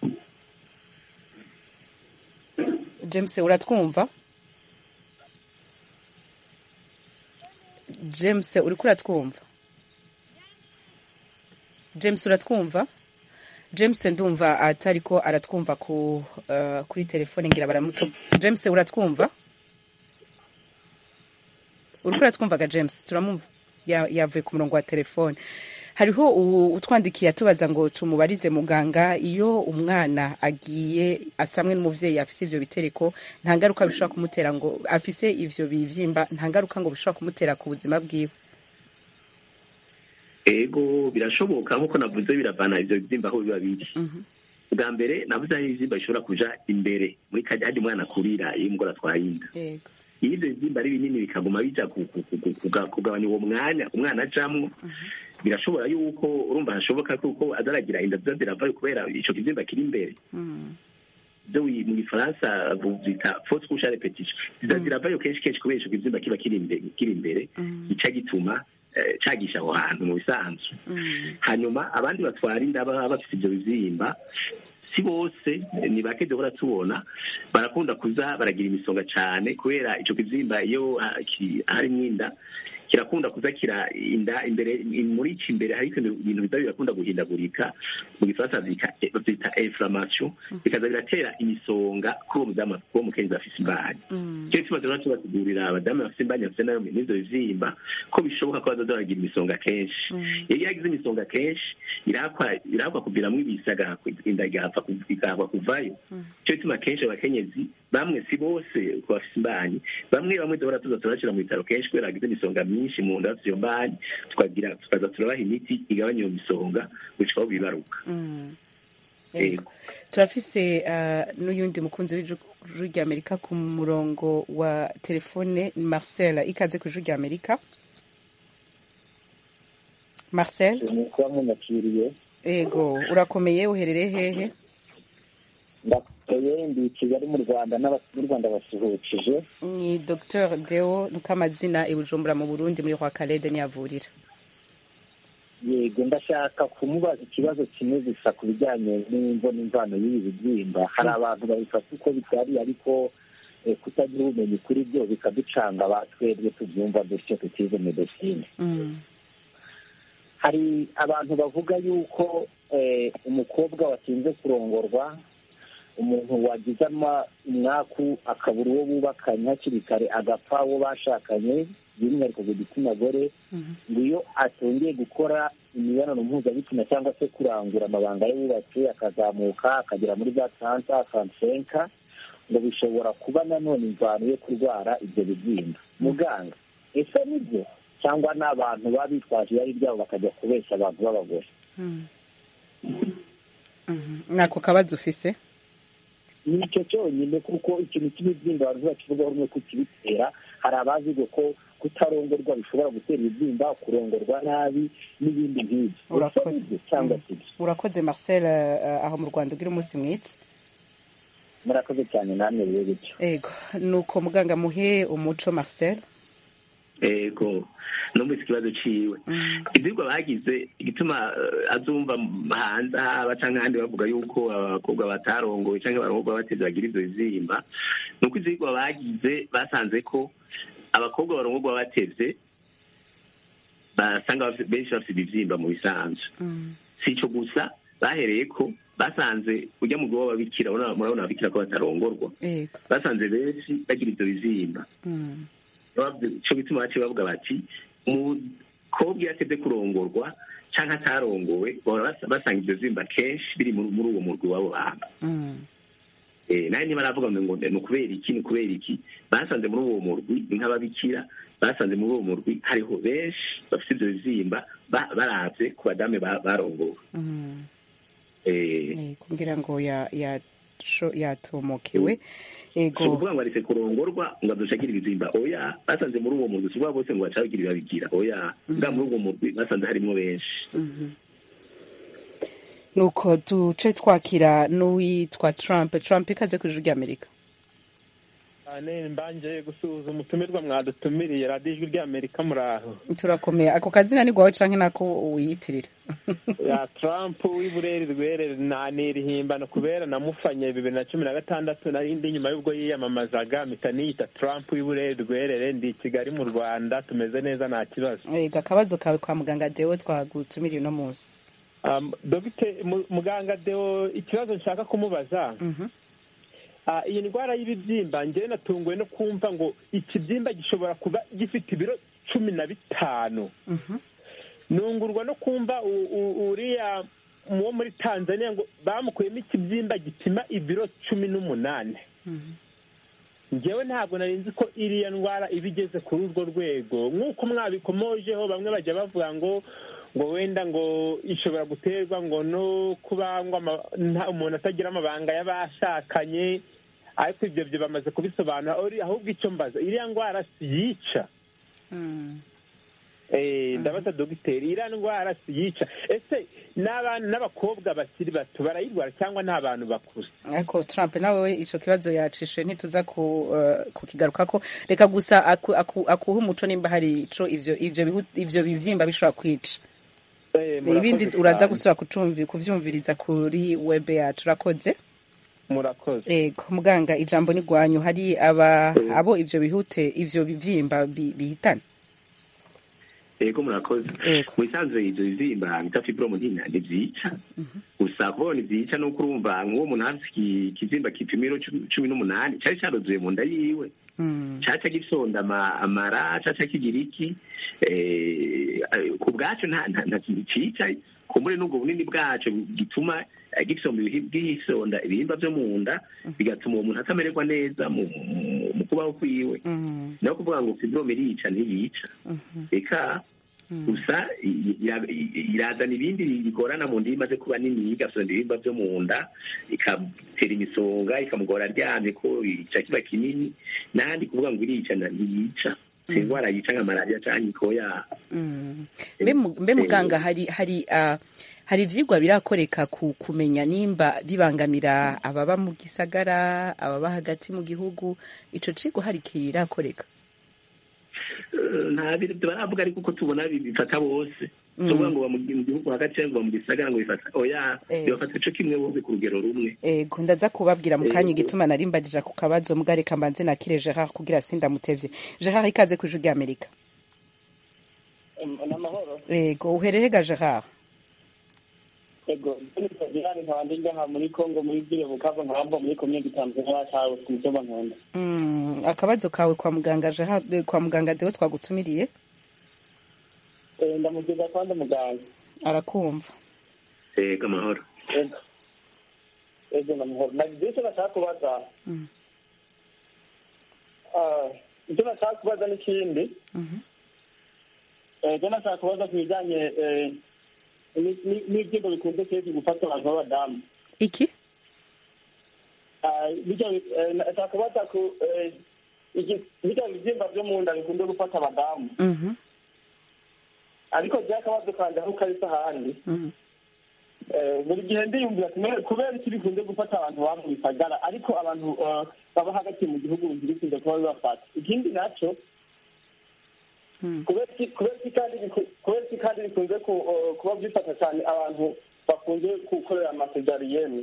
James uratwumva? James uriko uratwumva? James uratwumva? James ndumva atariko aratwumva ku uh, kuri telefone ngira baramuto. James uratwumva? Uriko uratwumvaga James turamumva yavuye ku murongo wa telefone. Hariho utwandikiye atubaza ngo tumubarize muganga iyo umwana agiye asamwe n'umuvyeyi afise ivyo bitereko nta ngaruka bishobora kumutera ngo afise ivyo bivyimba nta ngaruka ngo bishobora kumutera ku buzima bwiwe. ego birashoboka nkuko navuze biravana ivyo bivyimba aho biba biri bwa mbere navuze aho ibibyimba bishobora kuja imbere muri kajya hajya umwana akurira iyo umugore atwaye inda iyo ibyo bibyimba ari binini bikaguma bija kugabanya uwo mwanya umwana ajamwo birashobora yuko urumva hashoboka kuko azaragira inda ziza ziravayo kubera ico kibyimba kiri imbere byo mu gifaransa bita fausse couche à répétition ziza ziravayo kenshi kenshi kubera ico kibyimba kiba kiri imbere kiri imbere gica gituma cagisha aho hantu mu bisanzwe hanyuma abandi batwara inda baba bafite ibyo bibyimba si bose ni bake duhora tubona barakunda kuza baragira imisonga cyane kubera ico kibyimba iyo harimo inda kirakunda kuza kira inda imbere muri iki imbere hari ibintu bidabi birakunda guhindagurika mu gifaransa byita inflammation bikaza biratera imisonga kuri uwo mudamu kuwo mukenzi afise imbanyi cyo kibazo rero tubasigurira abadamu bafise imbanyi bafise nayo n'ivyo bivyimba ko bishoboka ko bazoza baragira imisonga kenshi iyo yagize imisonga kenshi irakwa irakwa kuviramwo ibisaga inda igapfa igapfa kuvayo cyo gituma kenshi abakenyezi bamwe si bose ko bafise imbanyi bamwe bamwe duhora tuza turashira mu bitaro kenshi kubera agize imisonga myinshi mu nda z'iyo mbanyi tukagira tukaza turabaha imiti igabanya iyo misonga gushikaho bibaruka turafise n'uyundi mukunzi w'ijuru ry'Amerika ku murongo wa telefone Marcel ikaze ku ijuru ry'Amerika Marcel ego urakomeye uherereye hehe ndakomeye ndi Kigali mu Rwanda n'abasuru Rwanda basuhukije ni Docteur Deo Nukamazina i Bujumbura mu Burundi muri kwa Kalede nyavurira yego ndashaka kumubaza ikibazo kimwe gusa ku bijyanye n'imvo n'imvano y'ibi bibyimba hari abantu babifata uko bitari ariko kutagira ubumenyi kuri byo bikaducanga batwebwe tubyumva dutyo tutize medecine hari abantu bavuga yuko umukobwa watinze kurongorwa umuntu wagize umwaku akabura uwo bubakanye hakiri kare agapfa uwo bashakanye by'umwihariko ku gitsina gore ngo iyo atongeye gukora imibonano mpuzabitsina cyangwa se kurangura amabanga y'ububatsi akazamuka akagera muri za trente trente-cinq ngo bishobora kuba nanone imvano yo kurwara ibyo bibyimba muganga ese nibyo cyangwa n'abantu baba bitwaje irari ryabo bakajya kubeshya abantu b'abagore nako kabazo ufise nicyo cyonyine kuko ikintu cy'ibibyimba abantu bakivugaho rumwe ko kibitera hari abazi ko kutarongorwa bishobora gutera ibibyimba kurongorwa nabi n'ibindi nk'ibyo urakoze cyangwa se urakoze Marcel aho mu Rwanda ugira umunsi mwiza murakoze cyane namwe rero bityo ego nuko muganga muhe umuco Marcel ego numvise ikibazo ciwe ivyigwa bagize igituma azumva hanze haba canke ahandi bavuga yuko abakobwa batarongoye canke barongorwa bateze bagira ivyo bivyimba nuko ivyigwa bagize basanze ko abakobwa barongorwa batevye basanga benshi bafite ibivyimba mu bisanzwe si ico gusa bahereye ko basanze ujya mu gwa babikira murabona babikira ko batarongorwa basanze benshi bagira ivyo bivyimba cyo gituma bace bavuga bati umukobwa iyo ateze kurongorwa cyangwa atarongowe basanga ibyo zimba kenshi biri muri uwo murwi w'abo bantu nawe niba aravuga ngo ni ukubera iki ni ukubera iki basanze muri uwo murwi ni nk'ababikira basanze muri uwo murwi hariho benshi bafite ibyo bizimba baravye ku badame barongowe kugira ngo yatomokewe ego so kuvuga ngo aretse kurongorwa ngo adushakira ibizimba oya basanze muri uwo murwi suba bose ngo bacagira babigira oya nga muri uwo murwi basanze harimo benshi nuko duce twakira n'uwitwa Trump Trump ikaze ku ijuru ry'Amerika ane mbanje gusuhuza umutumirwa mwadutumiriye radiyo ijwi ry'Amerika muraho turakomeye ako kazina ni gwawe canke nako wiyitirira ya Trump w'ibureri rwerere nanirihimbano kubera namufanye bibiri na cumi na gatandatu narindi nyuma y'ubwo yiyamamazaga mpita niyita Trump w'ibureri rwerere ndi Kigali mu Rwanda tumeze neza nta kibazo ega akabazo kawe kwa muganga Deo twagutumiriye uno munsi um, Dogite muganga Deo ikibazo nshaka kumubaza mhm iyi ndwara y'ibibyimba njyewe natunguwe no kumva ngo ikibyimba gishobora kuba gifite ibiro cumi na bitanu nungurwa no kumva uriya wo muri Tanzania ngo bamukuyemo ikibyimba gipima ibiro cumi n'umunani njyewe ntabwo nari nzi ko iriya ndwara iba igeze kuri urwo rwego nk'uko mwabikomojeho bamwe bajya bavuga ngo ngo wenda ngo ishobora guterwa ngo no kuba ngo umuntu atagira amabanga y'abashakanye, ariko ibyo byo bamaze kubisobanura. Ahubwo icyo mbaza, iriya ndwara si yica? Ndabaza dogiteri, iriya ndwara si yica? Ese n'abana n'abakobwa bakiri bato barayirwara cyangwa ni abantu bakuze? Ariko Trump nawe icyo kibazo yacishe ntituza kukigaruka ko. Reka gusa akuha umuco nimba hari ico ivyo ivyo bivyimba bishobora kwica. Ibindi uraza gusura kuvyumviriza kuri web yacu. Urakoze. Murakoze. Ego muganga, ijambo ni gwanyu. Hari aba abo ivyo bihute ivyo bivyimba bihitana? Ego murakoze. Mu bisanzwe ivyo bivyimba bita fibrome ntibyica, gusa kubona ivyica no kurumva nk'uwo muntu afite ikizimba kipimiro cumi n'umunani cyari cyaruzuye mu nda yiwe, caca gisonda amara, caca kigira iki, ku bwacu nta kintu cica, kumbure n'ubwo bunini bwacu gituma gisonda ibihimba vyo mu nda, bigatuma uwo muntu atamererwa neza mu kubaho kwiwe. naho kuvuga ngo fibrome irica ntiyica, eka gusa irazana ibindi bigorana mu nda imaze kuba nini, igasonda ibihimba vyo mu nda, ikamutera imisonga, ikamugora aryamye ko ica kiba kinini. N'ahandi kuvuga ngo irica ntiyica, si indwara yica nka malariya canke ikoya. Mbe muganga, hari hari hari ivyigwa birakoreka ku kumenya nimba bibangamira ababa mu gisagara, ababa hagati mu gihugu? Ico cigo hari kirakoreka? Nta bintu baravuga, ariko uko tubona bifata bose. Tuvuga ngo mu gihugu hagati cyangwa mu gisagara ngo bifata oya, bifata ico kimwe bose ku rugero rumwe. Ego ndaza kubabwira mu kanya igituma narimbarija ku kabazo, mugareka mbanze nakire Gerard kugira sinda mutevye. Gerard, ikaze ku Ijwi ry'Amerika. Namahoro. Ego uhereye ga Gerard? Ego Gerard nkabandi ngaha muri Kongo, muri Ville Bukavu, nkabamba muri komine Gitambo n'abacawe ku mutumba Nkunda. Mm, akabazo kawe kwa muganga Gerard, kwa muganga Deo twagutumiriye? Eh, ndamugiza kwanda muganga. Arakumva. Ego amahoro. Ego. Ego namahoro. Nagise nashaka kubaza. Mm. Ah, icyo nashaka kubaza n'ikindi. Mhm. Eh, icyo nashaka kubaza ku bijyanye eh n'ibyimba bikunze kenshi gufata abantu b'abadamu. Iki? Bijya nashaka kubaza ku bijya bibyimba byo mu nda bikunze gufata abadamu. Ariko byakabazo kandi aho karisa ahandi. Buri gihe ndiyumvira kubera iki bikunze gufata abantu baba mu bisagara, ariko abantu baba hagati mu gihugu bikunze kuba bibafata. Ikindi nacyo kubera iki kandi bikunze kuba byifata cyane abantu bakunze gukorera amasezariyeni.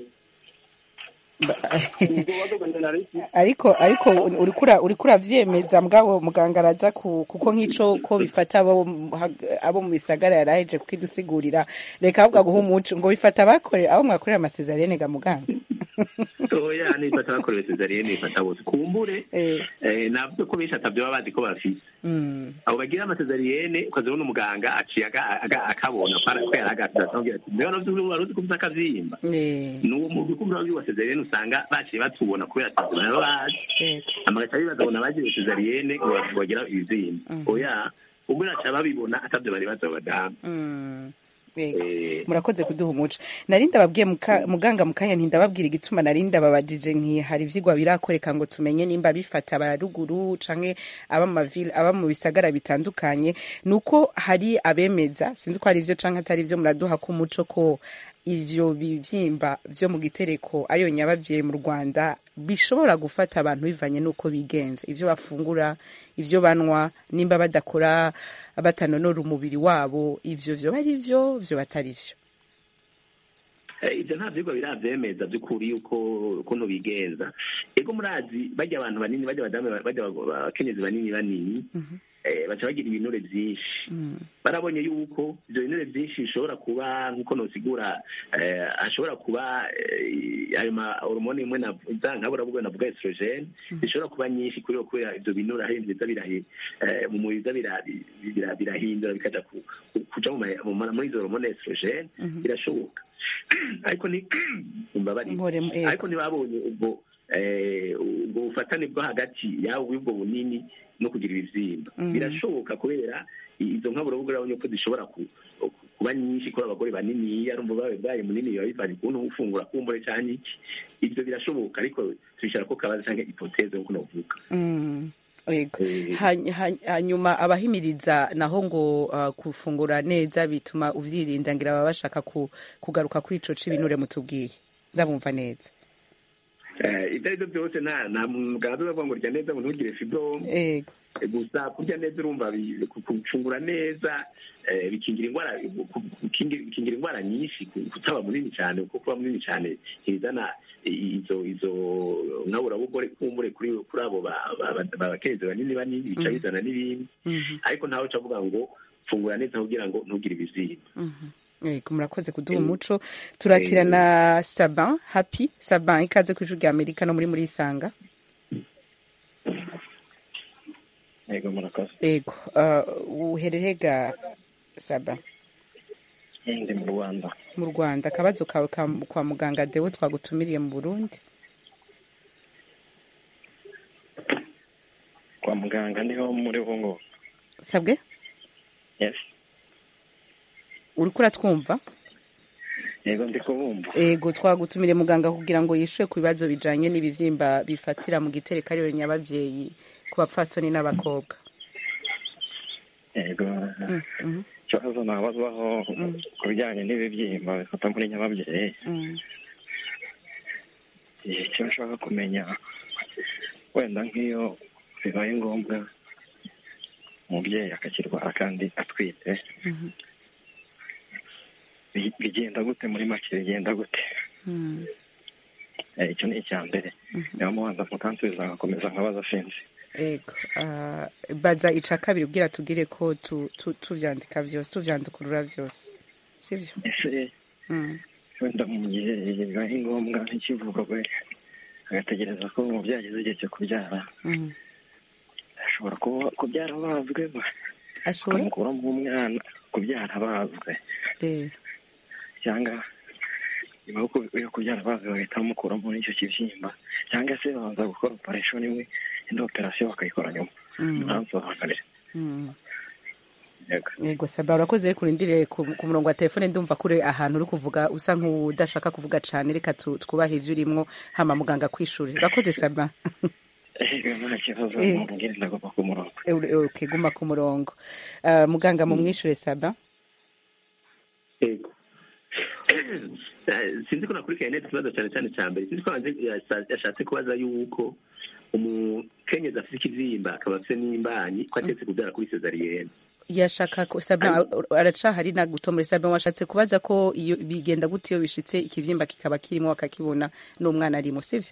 ariko ariko urikura urikura vyemeza mugabo muganga araza kuko nk'ico ko bifata abo abo mu bisagara yaraheje kukidusigurira. Reka ahubwo guha umuco ngo bifata bakore abo mwakorera amasezariyeni ga muganga. Oya, ni bifata bakore amasezariyeni, bifata bose kumbure. Eh nabyo ko bishata byo babazi ko bafite. Mm. Abo bagira amasezariyeni ukazibona umuganga aciye akabona para ko yaragata songira. Mbere no byo waruzi ko mfaka vyimba. Eh. Nuwo mu bikumva byo amasezariyeni usanga baciye batubona kubera tubona bazi. Amagaca bibazabona bagiye amasezariyeni ngo bagira ibizimba. Oya, ubwo naca babibona atabyo bari bazabadamu. Mm. Murakoze kuduha umuco. Narinda babwiye muganga mukanya ntindababwira igituma narinda babajije nki hari ivyigwa birakoreka ngo tumenye nimba bifata abaruguru canke aba mu ville aba mu bisagara bitandukanye, nuko hari abemeza, sinzi ko hari ivyo canke atari ivyo, muraduha ku muco ko ivyo bivyimba vyo mu gitereko ayo nyabavye mu Rwanda bishobora gufata abantu bivanye nuko bigenza, ivyo bafungura, ivyo banwa, nimba badakora batanonora umubiri wabo, ivyo vyo bari vyo vyo batari vyo. Ivyo nta vyigwa biravyemeza by'ukuri uko ukuntu bigenza. Ego murazi bajya abantu banini, bajya abadamu, bajya abakenyezi banini banini, eh baca bagira ibinure vyinshi. Barabonye yuko ivyo binure vyinshi bishobora kuba nkuko nosigura, eh ashobora kuba ayo ma hormone imwe na nkabura bwo navuga estrogen, bishobora kuba nyinshi kuri okora ivyo binure aho imvita birahi mu muyiza birahindura bikaja kuja mu muri izo hormone estrogen, birashoboka. Ariko ni umbabari, ariko ntibabonye ubwo ubwo bufatane bwo hagati yawe ubwo bunini no kugira ibivyimba. Birashoboka kubera izo nkabura bwo urabonye ko zishobora kuba nyinshi kuri abagore banini arumva bawe bwaye munini biba bivanye ukuntu ufungura kumbure cyane iki ibyo birashoboka ariko tubishara ko kabaza cyangwa hypothèse nkuko novuga mm. hanyuma abahimiriza naho ngo uh, kufungura neza bituma uvyirinda ngira baba bashaka ku, kugaruka kuri ico c'ibinure mutubwiye ndabumva neza eh ibyo ibyo byose nta nta muganga uzavuga ngo rya neza ngo ntugire fibrome yego gusa kurya neza urumva gufungura neza bikingira indwara bikingira indwara nyinshi kutaba munini cyane kuko kuba munini cyane bizana izo izo nkabura bugore kumbure kuri kuri abo babakenze banini banini bica bizana n'ibindi ariko ntawe ucavuga ngo fungura neza kugira ngo ntugire ibizinga yego murakoze kuduha umuco turakira na Saban Happy Saban ikaze ku ijuru rya Amerika no muri muri Isanga. Yego murakoze. Yego uhererega Saba ndi mu Rwanda. Mu Rwanda akabazo kawe kwa muganga Deo twagutumiriye mu Burundi. Kwa muganga niho muri Bongo. Sabwe? Yes. Uriko uratwumva? Yego ndi kubumva. Yego twagutumiriye muganga kugira ngo yishure ku bibazo bijanye n'ibivyimba bifatira mu gitereka rero nyabavyeyi ku bapfasoni n'abakobwa. Yego. Ikibazo nabazaho ku bijyanye n'ibibyimba bifata muri nyababyeyi. Icyo nshaka kumenya wenda nk'iyo bibaye ngombwa umubyeyi akakirwara kandi atwite bigenda gute muri make bigenda gute icyo ni icya mbere niyo mubanza mukansubiza agakomeza nkabaza finzi. Ego uh, baza ica kabiri ubwira tugire ko tu, tu, tuvyandika vyose tuvyandukurura vyose sivyo ese mm. wenda mu gihe bibaye ngombwa n'ikivuga we agategereza ko umubyeyi ageze igihe cyo kubyara mm. ashobora kubyara bazwe ashobora kumukura mu mwana kubyara bazwe eh cyangwa nyuma yo kubyara bazwe bahita bamukura muri icyo kibyimba cyangwa se babanza gukora operation imwe indi operasiyo bakayikora nyuma ntansobanurire. Yego Saba urakoze reka urindire ku murongo wa telefone ndumva kure ahantu uri kuvuga usa nk'udashaka kuvuga cyane reka twubahe ibyo urimwo hama muganga kwishuri. Urakoze Saba. Okay, guma ku murongo. Uh, muganga mu mwishure Saba. Yego. Sinzi ko nakurikiranye neza ikibazo cyane cyane cya mbere sinzi ko yashatse kubaza yuko umukenyezi afite ikivyimba akaba afite n'imbanyi ko atetse kubyara kuri cesarienne. Yashaka ko Sabin aracahari na gutomora Sabin washatse kubaza ko iyo bigenda gute iyo bishitse ikivyimba kikaba kirimo akakibona n'umwana arimo sivyo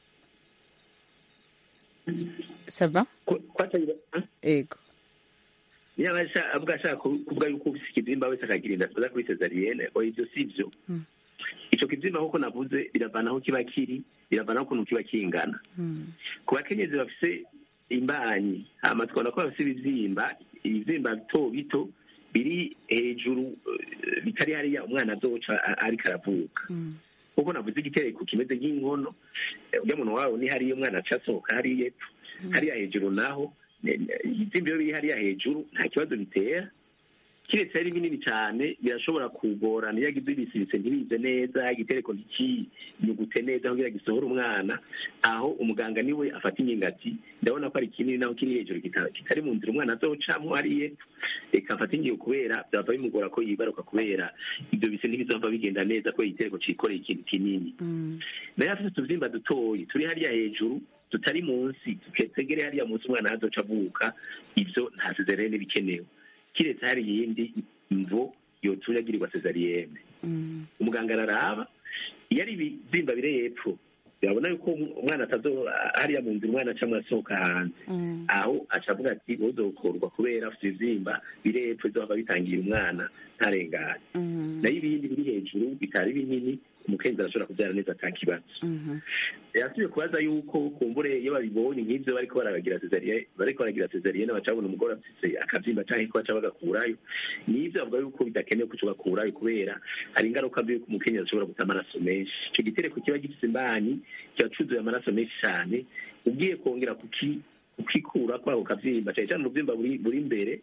Sabin ego yabasha avuga ashaka kuvuga yuko ufite ikivyimba wese akagirinda kuza kuri cesarienne o ibyo sivyo ico kivyimba kuko navuze biravanaho kiba kiri biravanaho ukuntu kiba kingana ku bakenyezi bafise imbanyi hama twabona ko bafise ibivyimba ibivyimba bito bito biri hejuru bitari hariya umwana azoca ariko aravuka kuko navuze igitereko kimeze nk'inkono ujya muntu wawe ni hariya umwana aca asohoka hariya epfo hariya hejuru naho ibivyimba iyo biri hariya hejuru nta kibazo bitera kiretse ari binini cyane birashobora kugorana iyo agize ibisiritse ntibize neza igitereko ntikinyugute neza kugira gisohora umwana aho umuganga niwe afata inyingati ndabona ko ari kinini naho kiri hejuru kitari mu nzira umwana azocamwo hariye reka afata ingingo kubera byava bimugora ko yibaruka kubera ibyo bise ntibizova bigenda neza ko igitereko cikoreye ikintu kinini nayo afite utuvyimba dutoyi turi hariya hejuru tutari munsi tuketegere hariya munsi umwana azoca avuka ivyo nta cesarienne bikenewe kiretse hari yindi mvo yotunya girirwa cesarienne umuganga araraba iyo ari ibivyimba bire yepfo yabona yuko umwana atazo hariya mu nzira umwana acamwe asohoka hanze aho acavuga ati uzokorwa kubera afite ibivyimba bire yepfo bizova bitangira umwana ntarengane nayo ibindi biri hejuru bitari binini umukenzi arashobora kubyara neza atakibazo yasubiye kubaza yuko kumbure iyo babibonye nk'ivyo bariko baragira cesarienne bariko baragira cesarienne bacabona umugore afise akavyimba canke ko baca bagakurayo n'ivyo bavuga yuko bidakenewe kuco bakurayo kubera hari ingaruka mbi yuko umukenyezi ashobora guta amaraso menshi ico gitereko kiba gifise imbanyi kiba cuzuye amaraso menshi cane ugiye kongera kuki kukikura kwako kavyimba cane cane uruvyimba buri buri imbere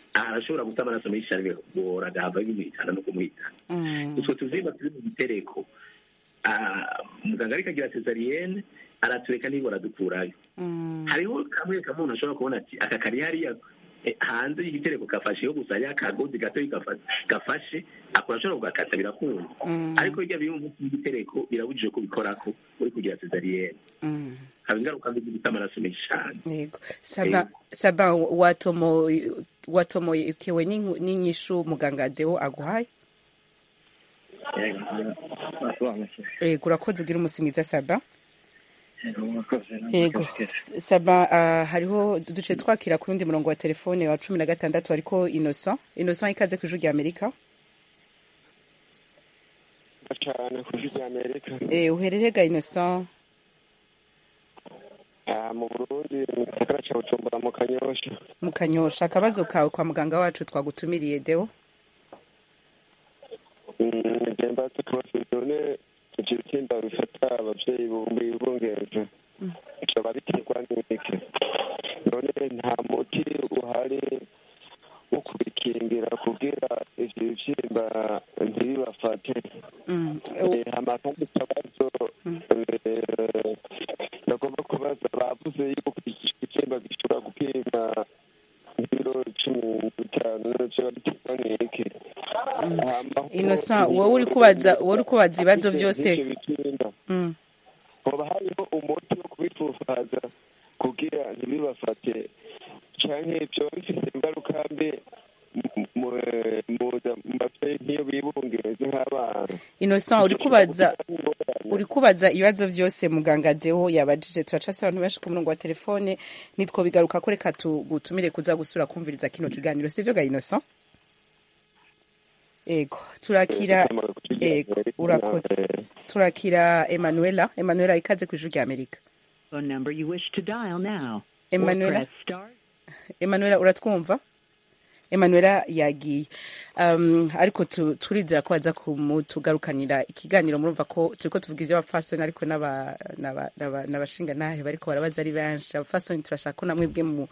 arashobora guta amaraso menshi cyane bikagora agahava bimuhitana no kumuhitana utwo tubyimba turi mu gitereko muganga ariko agira cesariyene aratureka ntibora dukurayo hariho kamwe kamwe umuntu ashobora kubona ati aka kari hariya hanze y'igitereko gafasheho gusa ya kagozi gato gafashe akora ashobora kugakata birakunda ariko hirya biri mu gitereko birabujije ko bikorako uri kugira cesariyene haba ingaruka mbi z'uguta amaraso menshi cyane. Yego saba saba watomo watomoyekewe n'inyishu muganga Deo aguhaye. Yego urakoze ugira umunsi mwiza Saba. Yego Saba hariho duce twakira ku wundi murongo wa telefone wa cumi na gatandatu ariko Innocent Innocent ikaze ku ijwi rya Amerika. Cyane ku ijwi rya Amerika. Eh uherereye ga Innocent mu Burundi mu gisagara cya Bujumbura mu Kanyosha. Mu Kanyosha akabazo kawe kwa muganga wacu twagutumiriye Deo. Ngenda tukabasuzune icyitsinda bifata ababyeyi bibungenze icyo babiterwa n'iki none nta muti uhari wo kubikingira kugira ivyo bivyimba ntibibafate amakandi kabazo nagomba kubaza bavuze yuko ikibyimba gishobora gupima ibiro cumi na bitanu navyo babiterwa n'iki Innocent wowe uri kubaza wowe uri kubaza ibibazo byose hoba hariho umuti wo kubifufaza kugira ntibibafate canke ivyo bifise ingaruka mbi mu bavyeyi nk'iyo bibungenze nk'abana. Innocent uri kubaza uri kubaza ibibazo byose muganga Deo yabajije turacase abantu benshi ku murongo wa telefone nitwo bigaruka ko reka tugutumire kuza gusura kumviriza kino kiganiro sivyo ga Innocent. Ego turakira ego urakoze turakira Emanuela Emanuela ikaze ku ijwi rya Amerika. Phone number you wish to dial now. Emanuela Emanuela uratwumva? Emanuela yagiye um, ariko turizera ko baza kumutugarukanira ikiganiro murumva ko turiko tuvuga ivyo abafasoni ariko n'aba n'abashinga nahe bariko barabaza ari benshi abafasoni turashaka ko namwebwe mu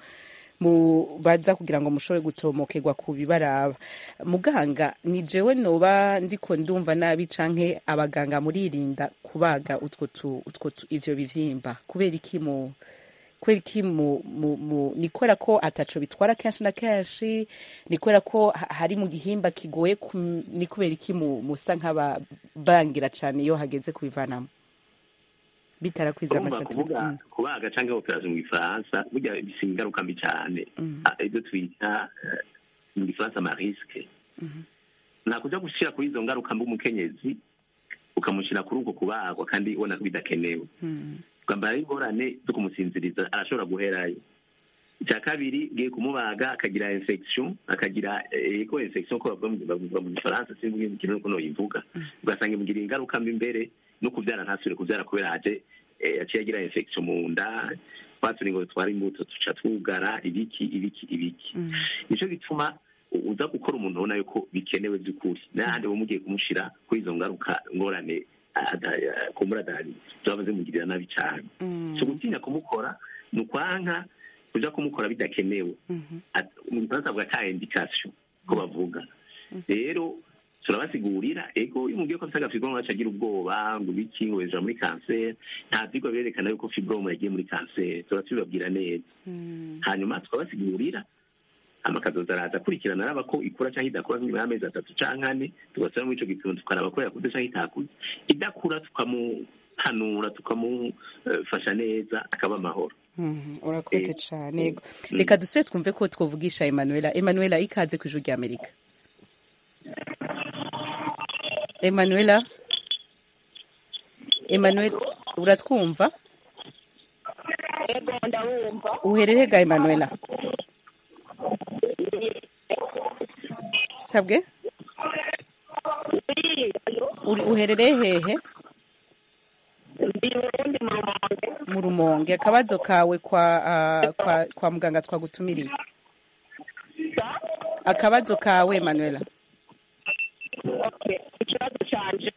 mu baza kugira ngo mushobore gutomokerwa ku bibaraba. Muganga ni jewe noba ndiko ndumva nabi canke abaganga muririnda kubaga utwo utwo ivyo bivyimba kubera iki mu kubera iki mu mu nikora ko ataco bitwara kenshi na kenshi nikora ko hari mu gihimba kigoye ni kubera iki mu musa nk'aba bangira cane iyo hageze kubivanamo bitarakwiza amasatira kubaga canke operation mu Faransa burya bisinga ingaruka mbi cyane ibyo twita mu Faransa ma risque nakuja gushira kuri izo ngaruka mbi umukenyezi ukamushira kuri uko kubagwa kandi ubona ko bidakenewe kwambara ingorane zo kumusinziriza arashobora guherayo. Icya kabiri giye kumubaga akagira infection akagira eko infection ko bavuga mu Faransa sinzi ikintu ko no yivuga ugasanga imugira ingaruka mbi mbere no kubyara ntasubire kubyara kubera aje yaciye agira infection mu nda baturi ngo twari imbuto tuca twugara ibiki ibiki ibiki nico gituma uza gukora umuntu ubona yuko bikenewe by'ukuri n'ahandi bo mugiye kumushira kuri izo ngaruka ngorane kumuradari tubaze mugirira nabi cyane so gutinya kumukora nukwanka kuja kumukora bidakenewe mu Faransa bwa ta indication ko bavuga rero turabasigurira ego imugiye ko msaga fibrome acagira ubwoba ngo biki ngo ejo muri cancer nta vyigwa birerekana yuko fibrome yagiye muri cancer turatubabwira neza hanyuma tukabasigurira amakazoza araza kurikirana araba ko ikura cyangwa idakura nyuma y'amezi atatu canke ane tugasaba muri ico gipimo tukaraba ko yakuze canke itakuze idakura tukamuhanura tukamufasha neza akaba amahoro. Urakoze cane yego reka dusubire twumve ko twovugisha Emanuela Emanuela ikaze ku ijwi rya Amerika. Emanuela Emanuela uratwumva? Yego ndawumva. Uherereye ga Emanuela? Sabwe? Uri uherereye hehe? Mu Rumonge. Akabazo kawe kwa uh, kwa kwa muganga twagutumiriye. Akabazo kawe Emanuela. Okay, ikibazo canje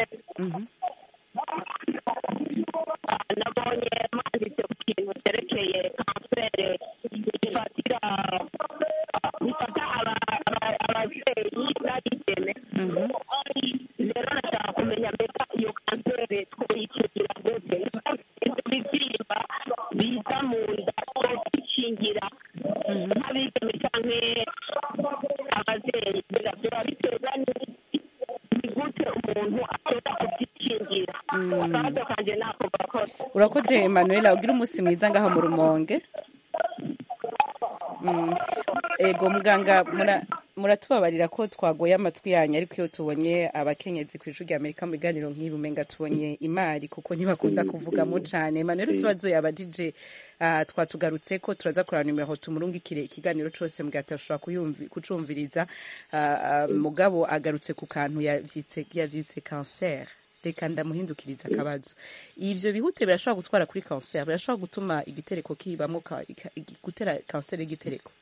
nabonye manditse ku kintu cyerekeye kanseri ifatira ifata umuntu ashobora kubyikingira akabazo kanje nako gakoze urakoze Emanuela ugira umunsi mwiza ngaho mu Rumonge. Mm. Ego muganga mura muratubabarira ko twagoye amatwi yanyu ariko iyo tubonye abakenyezi ku ijwi rya Amerika mu biganiro nk'ibi umenga tubonye imari kuko ntibakunda kuvugamo cane. Emanuela tubazo yabajije uh, twatugarutse ko turaza kurana numero tumurungikire ikiganiro cose mugatashobora kuyumvi kucumviriza uh, uh, mugabo agarutse ku kantu yavyitse yavyitse cancer. Reka ndamuhindukiriza akabazo. Ivyo bihute birashobora gutwara kuri cancer, birashobora gutuma igitereko kibamwo gutera cancer y'igitereko.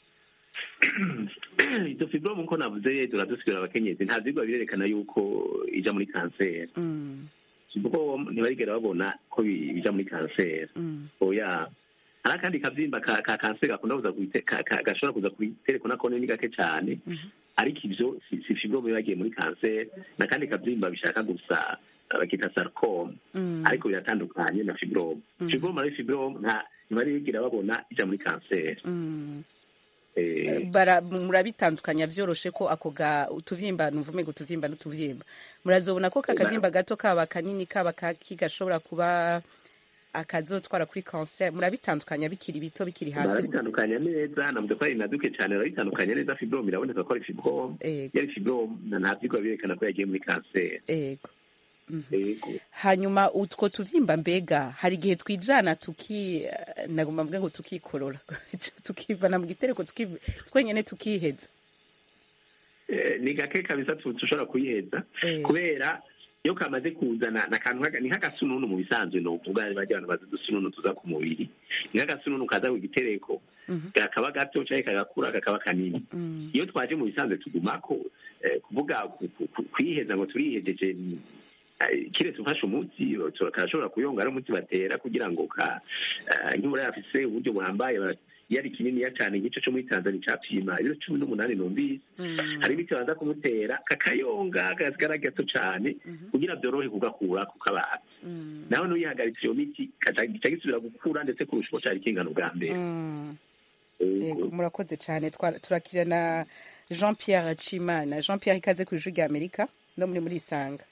Izo fibrome nko navuze turadusubira abakenyezi nta vyigwa birerekana yuko ija muri cancer. Mm. Kuko ntibarigera babona ko bija muri cancer. Mm. Oya. Hari akandi kavyimba ka, ka cancer gakunda kuza gashobora kuza kwitereko nako ni gake cyane. Mm -hmm. Ariko ivyo si, si fibrome yagiye muri cancer na kandi kavyimba bishaka gusa bakita sarcoma. Mm. Ariko biratandukanye na fibrome. Mm. Fibrome ari fibrome nta ntibarigera babona ija muri cancer. Mm. bara murabitandukanya vyoroshe ko ako ga utuvyimba nuvume ngo tuvyimba n'utuvyimba murazobona ko kakavyimba gato kaba kanini kaba kigashobora kuba akazotwara kuri cancer murabitandukanya bikiri bito bikiri hasi murabitandukanya neza namwe ko ari naduke cyane murabitandukanya neza fibrome iraboneka ko ari fibrome yari fibrome nta vyigwa birekana ko yagiye muri cancer. Ego. Mm-hmm. Hanyuma utwo tuvyimba mbega hari gihe twijana tuki nagomba mvuga ngo tukikorora tukivana mu gitereko tukiv twenyene tukiheza. Eh ni gake kabisa tushobora kuyiheza kubera iyo kamaze kuzana na kantu ni nk'agasununu mu bisanzwe no kuvuga bajya abantu bazidusununu tuza ku mubiri ni nk'agasununu kaza ku gitereko kakaba gato cyangwa kagakura kakaba kanini. Iyo twaje mu bisanzwe tugumako kuvuga kwiheza ngo turihejeje kire tufasha umuti turashobora kuyonga ari umuti batera kugira ngo ka nk'ura yafise uburyo buhambaye yari kinini ya cyane gice cyo muri Tanzania cyapima ibiro cumi n'umunani numvise hari biti baza kumutera kakayonga gasigara gato cyane kugira byorohe kugakura kukabata naho n'uyihagaritse iyo miti kagisubira gukura ndetse kurusha uko cyari kingana ubwa mbere. Yego murakoze cyane turakira na Jean Pierre Chimana. Jean Pierre ikaze ku ijwi rya Amerika no muri muri Isanga.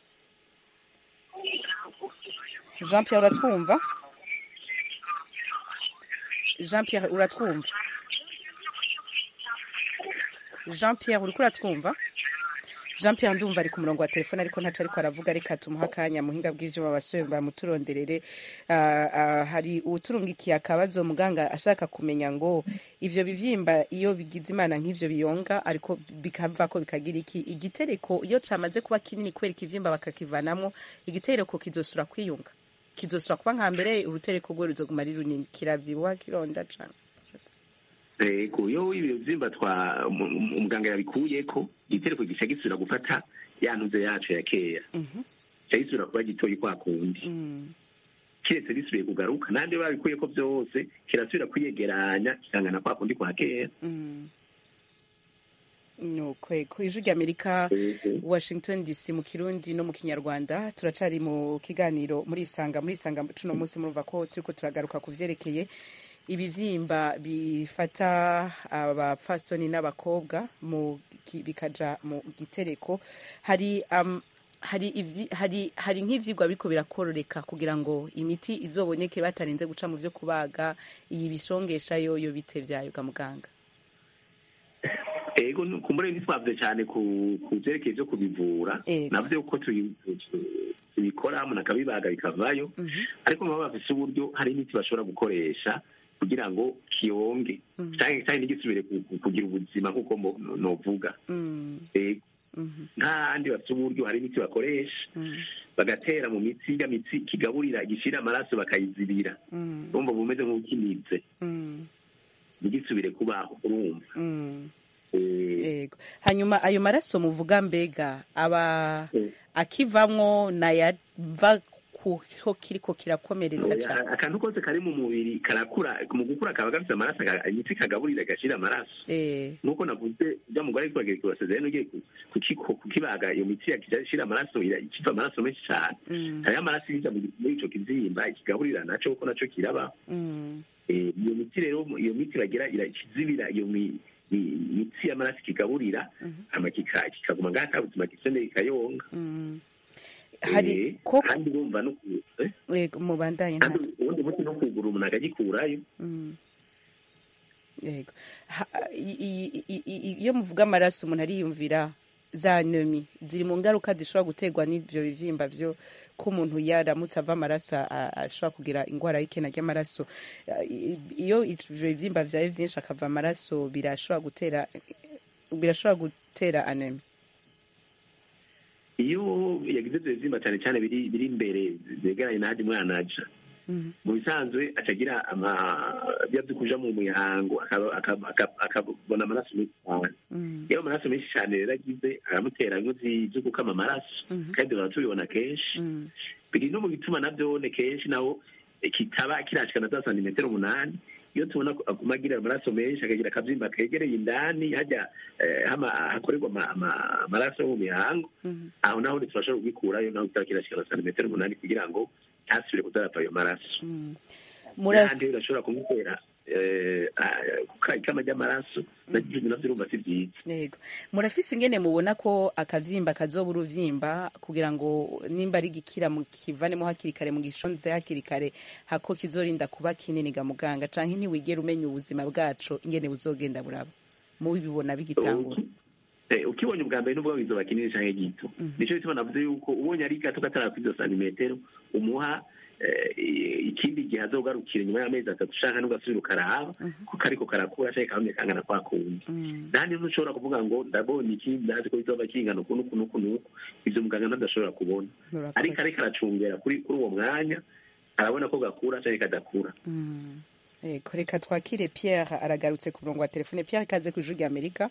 Jean Pierre uratwumva? Jean Pierre uratwumva? Jean Pierre uriko uratwumva? Jean Pierre ndumva ari ku murongo wa telefone ariko ntaca ariko aravuga reka tumuha akanya muhinga bw'ivyuma basubire bamuturonderere. Uh, uh, hari uturungikiye akabazo muganga ashaka kumenya ngo ivyo bivyimba iyo bigize imana nk'ivyo biyonga ariko bikava ko bikagira iki igitereko iyo camaze kuba kinini kwera ikivyimba bakakivanamwo igitereko kizosura kwiyunga kizosura kuba nka mbere urutereko rwo ruzoguma ari runini kiravyibuha kironda cane. Ego yo ibyo byimba twa umuganga yabikuye ko igitereko gisha gisubira gufata yantuze yacu ya kera. Mhm. Cyisubira kuba gitoyi kwa kundi. Mhm. Kiretse bisubiye kugaruka nande babikuye ko byose kirasubira kwiyegeranya kangana kwa kundi kwa kera. Mhm. No kwe ku ijwi rya Amerika Washington D C mu Kirundi no mu Kinyarwanda turacari mu kiganiro muri Isanga muri Isanga tuno munsi murumva ko turiko turagaruka kuvyerekeye ibivyimba bifata abafasoni n'abakobwa mu bikaja mu gitereko hari um, hari ivyi hari hari nk'ivyigwa biko birakororeka kugira ngo imiti izoboneke batarinze guca mu vyo kubaga iyi bishongesha yoyo bitevyayo ga muganga. Ego kumbure nitwavye cyane ku kuvyerekeye byo kubivura navyo uko tubikora mu nakabibaga bikavayo ariko baba bafise uburyo hari imiti bashobora gukoresha kugira ngo kiyonge cyane cyane n'igisubire kugira ubuzima nkuko novuga. Ego nk'andi bafite uburyo hari imiti bakoresha bagatera mu mitsi ya mitsi kigaburira gishira amaraso bakayizibira urumva bumeze nk'ukimize n'igisubire kubaho urumva. Ego hanyuma ayo maraso muvuga mbega aba akivamwo na yava kuho kiriko kirakomeretsa cyane akantu kose kari mu mubiri karakura mu gukura kaba gafite amaraso imiti kagaburira gashira amaraso nuko navuze bya mugore ariko bagire kubasezerano ugiye kukiko kukibaga iyo miti yakishira amaraso ikiva amaraso menshi cyane hari amaraso yija muri ico kivyimba ikigaburira naco kuko naco kiraba iyo miti rero iyo miti bagira irakizibira iyo imitsi y'amaraso kigaburira hama kikaguma ngaha kabuzima gisende kikayonga hari ko kandi urumva no yego mubandanye nta ubundi muti no kugura umuntu akagikurayo yego iyo muvuga amaraso umuntu ariyumvira za anemie ziri mu ngaruka zishobora guterwa n'ibyo bivyimba byo ko umuntu yaramutse ava amaraso ashobora kugira ingwara y'ikena ry'amaraso iyo ibyo bivyimba vyawe vyinshi akava amaraso birashobora gutera birashobora gutera anemie iyo yagize ibyo bivyimba cyane cyane biri biri imbere begeranye n'ahandi mwana aja mu bisanzwe atagira bya byo kuja mu mihango akabona amaraso menshi cyane iyo amaraso menshi cyane rero agize aramutera inkozi zo gukama amaraso kandi baratubibona kenshi biri no mu bituma nabyo ne kenshi naho kitaba kirashikana za santimetero umunani iyo tubona aguma agira amaraso menshi akagira akabyimba kegereye indani hajya hakorerwa amaraso mu mihango aho naho ntitubashobora kubikurayo naho kitakirashikana santimetero umunani kugira ngo ntasubire kudarafa ayo maraso n'ahandi birashobora kumutera ikama ry'amaraso navyo urumva si vyiza. Yego murafise ingene mubona ko akavyimba kazoba uruvyimba kugira ngo nimba ari gikira mu kivanemo hakiri kare mu gishonze hakiri kare hako kizorinda kuba kinini ga muganga canke ntiwigera umenya ubuzima bwaco ingene buzogenda buraba mu bibona bigitangura. Ukibonye ubwa mbere n'ubwo bizoba kinini canke gito nico bituma navuze yuko ubonye ari gato gatara kwizo santimetero umuha ikindi gihe azogarukira nyuma y'amezi atatu canke n'ugasubira ukaraba kuko ariko karakura canke kamwe kangana kwa kundi nandi ntushobora kuvuga ngo ndabonye iki ndazi ko bizoba kingana ukuntu ukuntu ukuntu ivyo muganga ntadashobora kubona ariko ariko aracungera kuri kuri uwo mwanya arabona ko gakura canke kadakura. Ego reka twakire Pierre aragarutse ku murongo wa telefone. Pierre kaze ku Juri Amerika.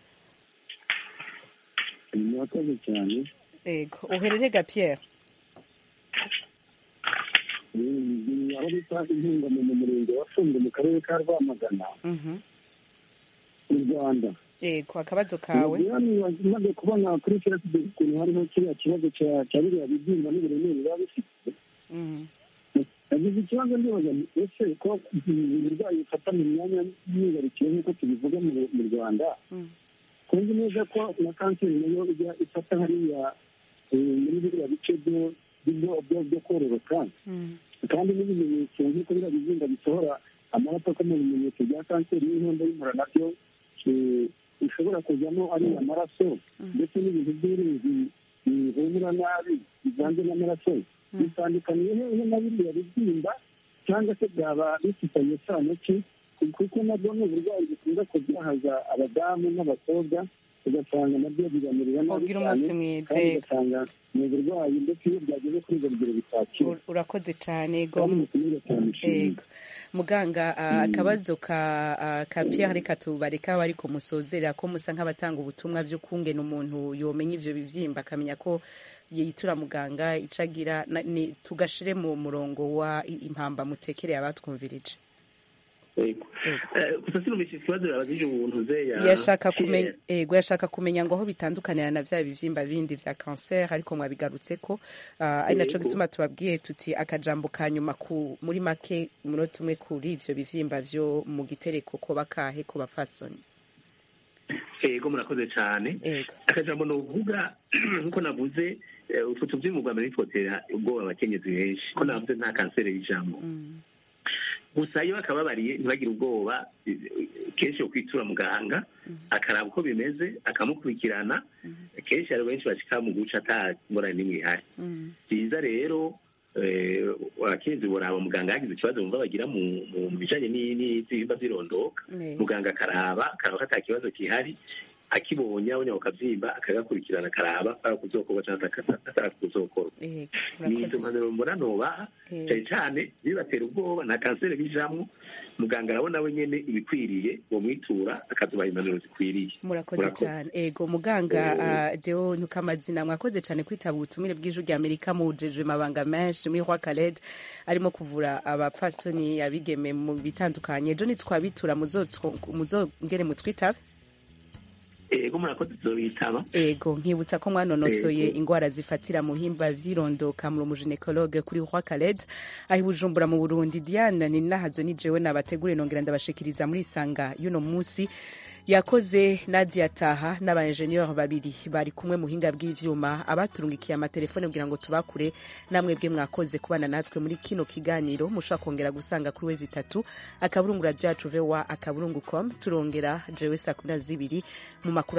Murakoze cyane. Ego uherere ga Pierre. Ni aho bita intunga mu murenge wa Fundo mu karere ka Rwamagana. Mhm. Mu Rwanda. Ego akabazo kawe. Maze kubona kuri Facebook ukuntu hariho kiriya kibazo cya cya biriya bibyimba n'uburemere biba bifite. Mhm. Yagize ikibazo ndibaza ese ko uburwayi bufata mu myanya myibarukiro nk'uko tubivuga mu Rwanda. Kundi neza ko na kanseri nayo ijya ifata hariya muri biriya bice byo byo kororoka kandi n'ibimenyetso nk'uko biriya bizinga bisohora amaraso ko mu bimenyetso bya kanseri y'inkondo y'umura nabyo bishobora kujyamo ari amaraso ndetse n'ibintu by'uruzi bihumura nabi bivanze n'amaraso bitandukaniye hehe na biriya bibyimba cyangwa se byaba bifitanye isano ki kuko nabyo ni uburwayi bukunda kubyahaza abadamu n'abakobwa ugasanga nabyo biganirira nabi cyane kandi ugasanga ni uburwayi ndetse iyo byageze kuri ibyo bigero bitakira. Urakoze cyane ego muganga. Akabazo ka ka Pierre reka tubareka bari kumusozera ko musa nk'abatanga ubutumwa byo kungena umuntu yomenya ivyo bivyimba akamenya ko yitura muganga icagira tugashire mu murongo wa impamba mutekereye abatwumvirije. Ego gusa sinumvise ikibazo yabagije ubuntu ze yashaka kumenya ego yashaka kumenya ngo aho bitandukanira na vya bivyimba bindi vya cancer ariko mwabigarutse ko ari naco gituma tubabwiye tuti akajambo kanyuma ku muri make munota umwe kuri ivyo bivyimba vyo mu gitereko ko bakahe ko bafasoni. Ego murakoze cyane. Akajambo no vuga nkuko navuze utwo tuvyimugwa muri twotera ubwo abakenyezi benshi ko navuze nta cancer y'ijambo. Gusa iyo akababariye ntibagire ubwoba kenshi yo kwitura muganga akaraba uko bimeze akamukurikirana kenshi hari benshi bashika mu guca ata ngorane n'imwe ihari. Byiza rero abakenzi boraba muganga yagize ikibazo bumva bagira mu bijanye n'izimba zirondoka muganga akaraba akaraba ko ata kibazo kihari akibonye abonye akavyimba akagakurikirana akaraba para kuzokorwa cyangwa atara kuzokorwa. Ni izo mpanuro mbona nobaha cyane cyane bibatera ubwoba na kanseri bijamwo muganga arabona we nyene ibikwiriye wo mwitura akazubaha impanuro zikwiriye. Murakoze cyane. Ego muganga Deo Ntukamazina mwakoze cyane kwitaba ubutumire bw'Ijwi rya Amerika mujeje mabanga menshi muri Roi Khaled arimo kuvura abapfasoni abigeme mu bitandukanye. Ejo nitwabitura muzongere mutwitabe. Ego murakoze zobitaba. Ego nkibutsa ko mwanonosoye ingwara zifatira mu himba vyirondoka mu muginekologe kuri Roi Khaled ahi Bujumbura mu Burundi. Diane ni nahazo ni jewe nabategure nongera ndabashikiriza muri Sanga yuno musi yakoze Nadia Taha n'aba engineer babiri bari kumwe mu hinga bw'ivyuma abaturungikiye amatelefone kugira ngo tubakure namwe bwe mwakoze kubana natwe muri kino kiganiro mushaka kongera gusanga kuri wezi itatu akaburungu radio yacu vewa akaburungu com turongera jewe saa kumi na zibiri mu makuru